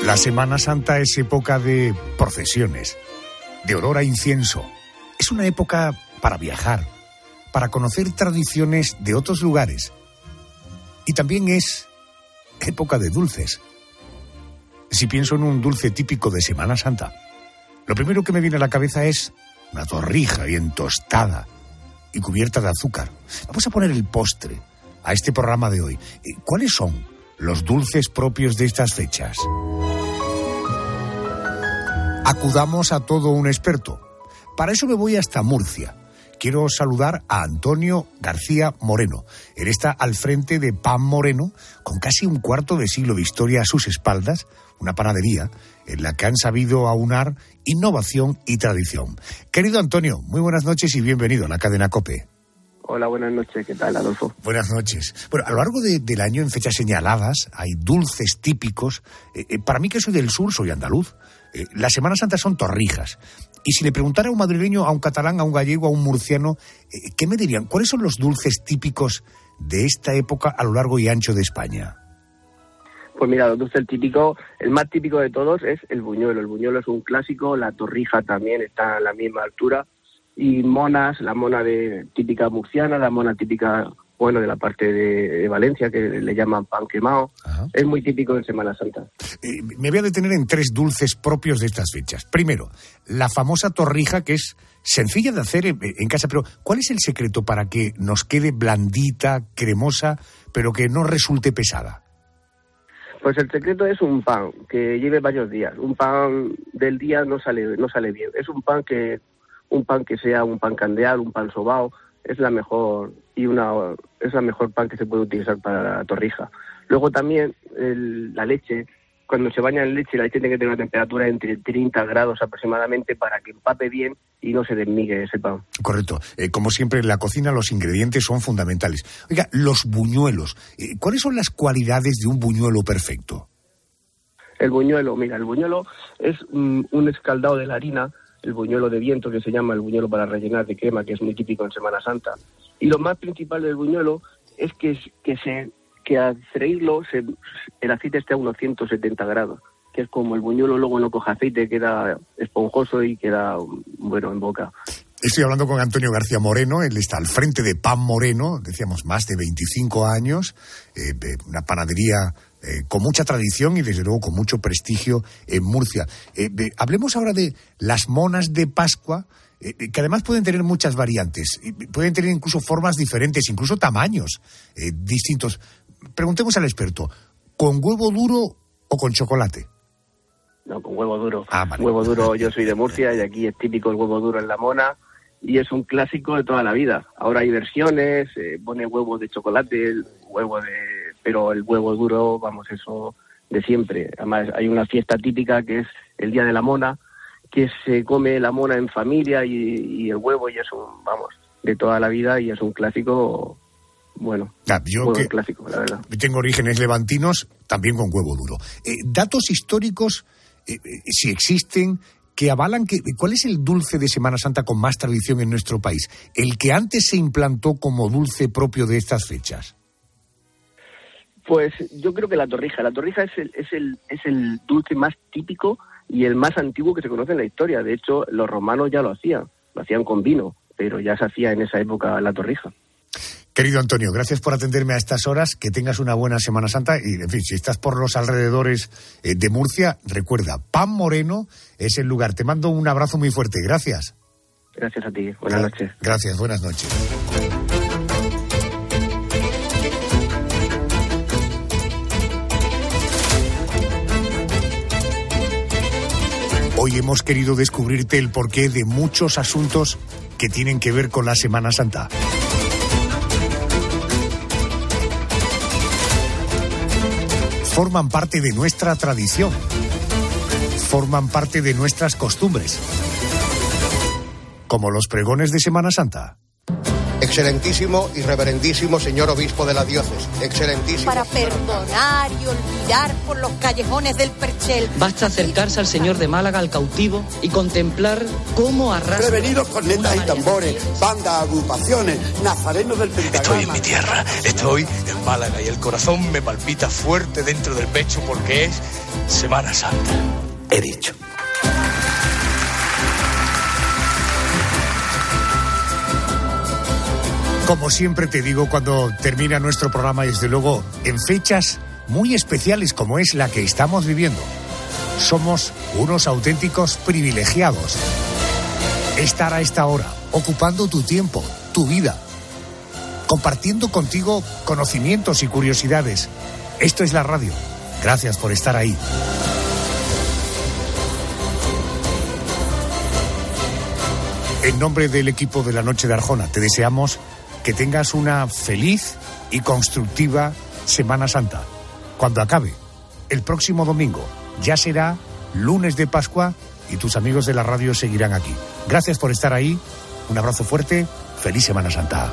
La Semana Santa es época de procesiones, de olor a incienso. Es una época para viajar, para conocer tradiciones de otros lugares. Y también es época de dulces. Si pienso en un dulce típico de Semana Santa, lo primero que me viene a la cabeza es una torrija bien tostada y cubierta de azúcar. Vamos a poner el postre a este programa de hoy. ¿Cuáles son los dulces propios de estas fechas? Acudamos a todo un experto. Para eso me voy hasta Murcia. Quiero saludar a Antonio García Moreno. Él está al frente de Pan Moreno, con casi un cuarto de siglo de historia a sus espaldas, una panadería en la que han sabido aunar innovación y tradición. Querido Antonio, muy buenas noches y bienvenido a la cadena COPE. Hola, buenas noches. ¿Qué tal, Adolfo? Buenas noches. Bueno, a lo largo del año, en fechas señaladas, hay dulces típicos. Para mí, que soy del sur, soy andaluz. La Semana Santa son torrijas. Y si le preguntara a un madrileño, a un catalán, a un gallego, a un murciano, ¿qué me dirían? ¿Cuáles son los dulces típicos de esta época a lo largo y ancho de España? Pues mira, los dulces típicos, el más típico de todos es el buñuelo. El buñuelo es un clásico, la torrija también está a la misma altura. Y monas, la mona típica murciana, la mona típica, bueno, de la parte de Valencia, que le llaman pan quemado. Ajá. Es muy típico en Semana Santa. Me voy a detener en 3 dulces propios de estas fechas. Primero, la famosa torrija, que es sencilla de hacer en casa, pero ¿cuál es el secreto para que nos quede blandita, cremosa, pero que no resulte pesada? Pues el secreto es un pan que lleve varios días. Un pan del día no sale bien. Es un pan que sea un pan candeal, un pan sobao, es la mejor pan que se puede utilizar para la torrija. Luego también la leche, cuando se baña en leche, la leche tiene que tener una temperatura entre 30 grados aproximadamente para que empape bien y no se desmigue ese pan. Correcto. Como siempre en la cocina los ingredientes son fundamentales. Oiga, los buñuelos, ¿cuáles son las cualidades de un buñuelo perfecto? El buñuelo es un escaldado de la harina, el buñuelo de viento, que se llama el buñuelo para rellenar de crema, que es muy típico en Semana Santa. Y lo más principal del buñuelo es que al freírlo el aceite esté a unos 170 grados, que es como el buñuelo luego no coge aceite, queda esponjoso y queda bueno en boca. Estoy hablando con Antonio García Moreno, él está al frente de Pan Moreno, decíamos más de 25 años, una panadería con mucha tradición y desde luego con mucho prestigio en Murcia. Hablemos ahora de las monas de Pascua, que además pueden tener muchas variantes, pueden tener incluso formas diferentes, incluso tamaños distintos. Preguntemos al experto, ¿con huevo duro o con chocolate? No, con huevo duro. Vale. Huevo duro, yo soy de Murcia y aquí es típico el huevo duro en la mona y es un clásico de toda la vida. Ahora hay versiones, pone huevo de chocolate, pero el huevo duro, vamos, eso de siempre. Además hay una fiesta típica que es el Día de la Mona, que se come la mona en familia y el huevo, y es de toda la vida y es un clásico. Bueno, clásico, la verdad. Tengo orígenes levantinos, también con huevo duro. Datos históricos, si existen, que avalan ¿cuál es el dulce de Semana Santa con más tradición en nuestro país? El que antes se implantó como dulce propio de estas fechas. Pues yo creo que la torrija. La torrija es el dulce más típico y el más antiguo que se conoce en la historia. De hecho, los romanos ya lo hacían con vino, pero ya se hacía en esa época la torrija. Querido Antonio, gracias por atenderme a estas horas, que tengas una buena Semana Santa y, en fin, si estás por los alrededores de Murcia, recuerda, Pan Moreno es el lugar. Te mando un abrazo muy fuerte, gracias. Gracias a ti, buenas noches. Gracias, buenas noches. Hoy hemos querido descubrirte el porqué de muchos asuntos que tienen que ver con la Semana Santa. Forman parte de nuestra tradición, forman parte de nuestras costumbres, como los pregones de Semana Santa. excelentísimo y reverendísimo señor obispo de la diócesis, excelentísimo. Para perdonar y olvidar por los callejones del Perchel. Basta acercarse al señor de Málaga, al cautivo, y contemplar cómo arrasa. Prevenidos cornetas y tambores, bandas, agrupaciones, nazarenos del pentagrama. Estoy en mi tierra, estoy en Málaga y el corazón me palpita fuerte dentro del pecho porque es Semana Santa. He dicho. Como siempre te digo cuando termina nuestro programa, desde luego, en fechas muy especiales como es la que estamos viviendo, somos unos auténticos privilegiados. Estar a esta hora, ocupando tu tiempo, tu vida, compartiendo contigo conocimientos y curiosidades. Esto es la radio. Gracias por estar ahí. En nombre del equipo de la Noche de Arjona, te deseamos que tengas una feliz y constructiva Semana Santa. Cuando acabe, el próximo domingo, ya será lunes de Pascua y tus amigos de la radio seguirán aquí. Gracias por estar ahí, un abrazo fuerte, feliz Semana Santa.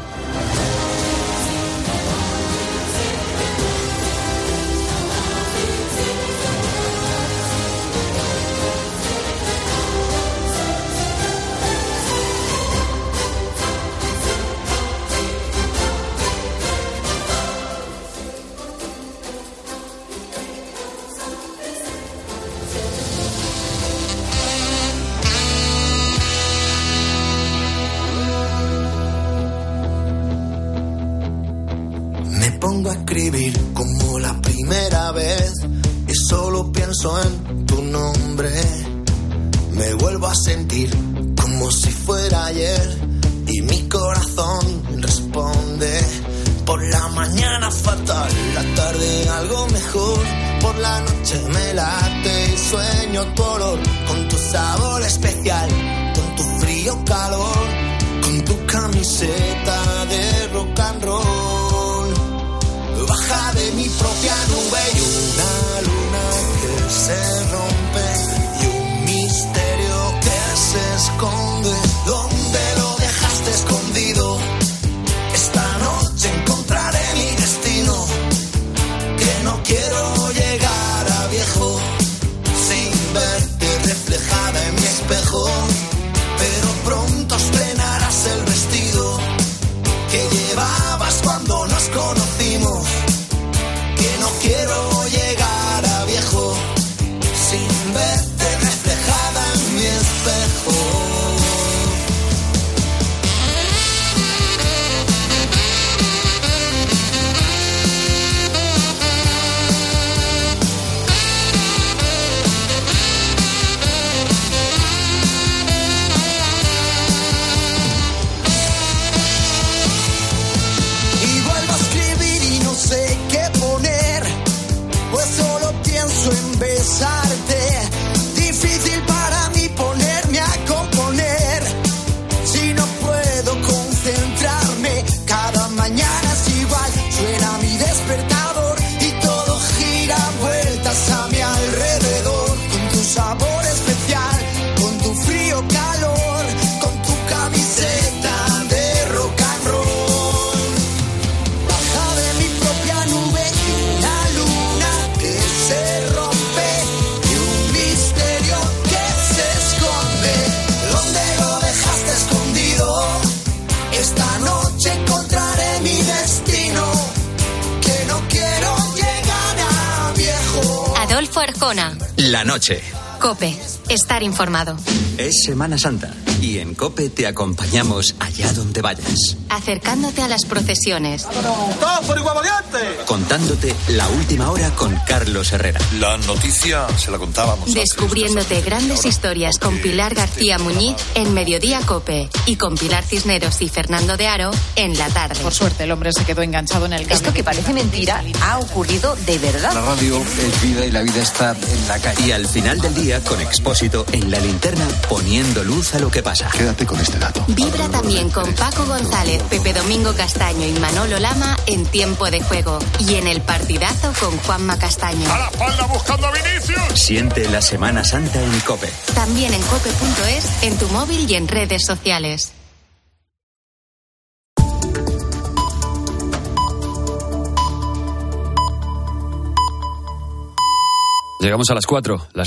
Pongo a escribir como la primera vez y solo pienso en tu nombre. Me vuelvo a sentir como si fuera ayer y mi corazón responde. Por la mañana fatal, la tarde algo mejor. Por la noche me late y sueño tu olor, con tu sabor especial, con tu frío calor, con tu camiseta de rock and roll. Baja de mi propia nube y una luna que se rompe y un misterio que se esconde. ¿Dónde lo dejaste escondido? Esta noche encontraré mi destino, que no quiero llegar a viejo sin verte reflejada en mi espejo. Pero pronto estrenarás el vestido que llevabas cuando nos conocimos. Que no quiero llegar a viejo sin verte reflejada en mi espejo. Y vuelvo a escribir y no sé qué poner, pues solo pienso en besarte. Difícil para mí ponerme a componer si no puedo concentrarme. Cada mañana es igual, suena mi despertador y todo gira vueltas a mi alrededor. Con tu sabor especial, con tu frío calor, con tu camiseta de rock and roll. Baja de mi propia nube y una luna que se rompe y un misterio que se esconde. ¿Dónde lo dejaste escondido? Esta noche encontraré mi destino, que no quiero llegar a viejo. Adolfo Arjona. La noche. COPE. Estar informado. Es Semana Santa y en COPE te acompañamos allá donde vayas. Acercándote a las procesiones. ¡Todos por igual valiente! Contándote la última hora con Carlos Herrera. La noticia se la contábamos. Descubriéndote grandes historias con Pilar García Muñiz en Mediodía COPE y con Pilar Cisneros y Fernando de Aro en la tarde. Por suerte, el hombre se quedó enganchado en el cable. Esto que parece mentira ha ocurrido de verdad. La radio es vida y la vida está en la calle. Y al final del día con Expósito en la linterna poniendo luz a lo que pasa. Quédate con este dato. Vibra también con Paco González, Pepe Domingo Castaño y Manolo Lama en Tiempo de Juego. Y en El Partidazo con Juanma Castaño. ¡A la espalda buscando a Vinicius! Siente la Semana Santa en COPE. También en cope.es, en tu móvil y en redes sociales. Llegamos a las 4.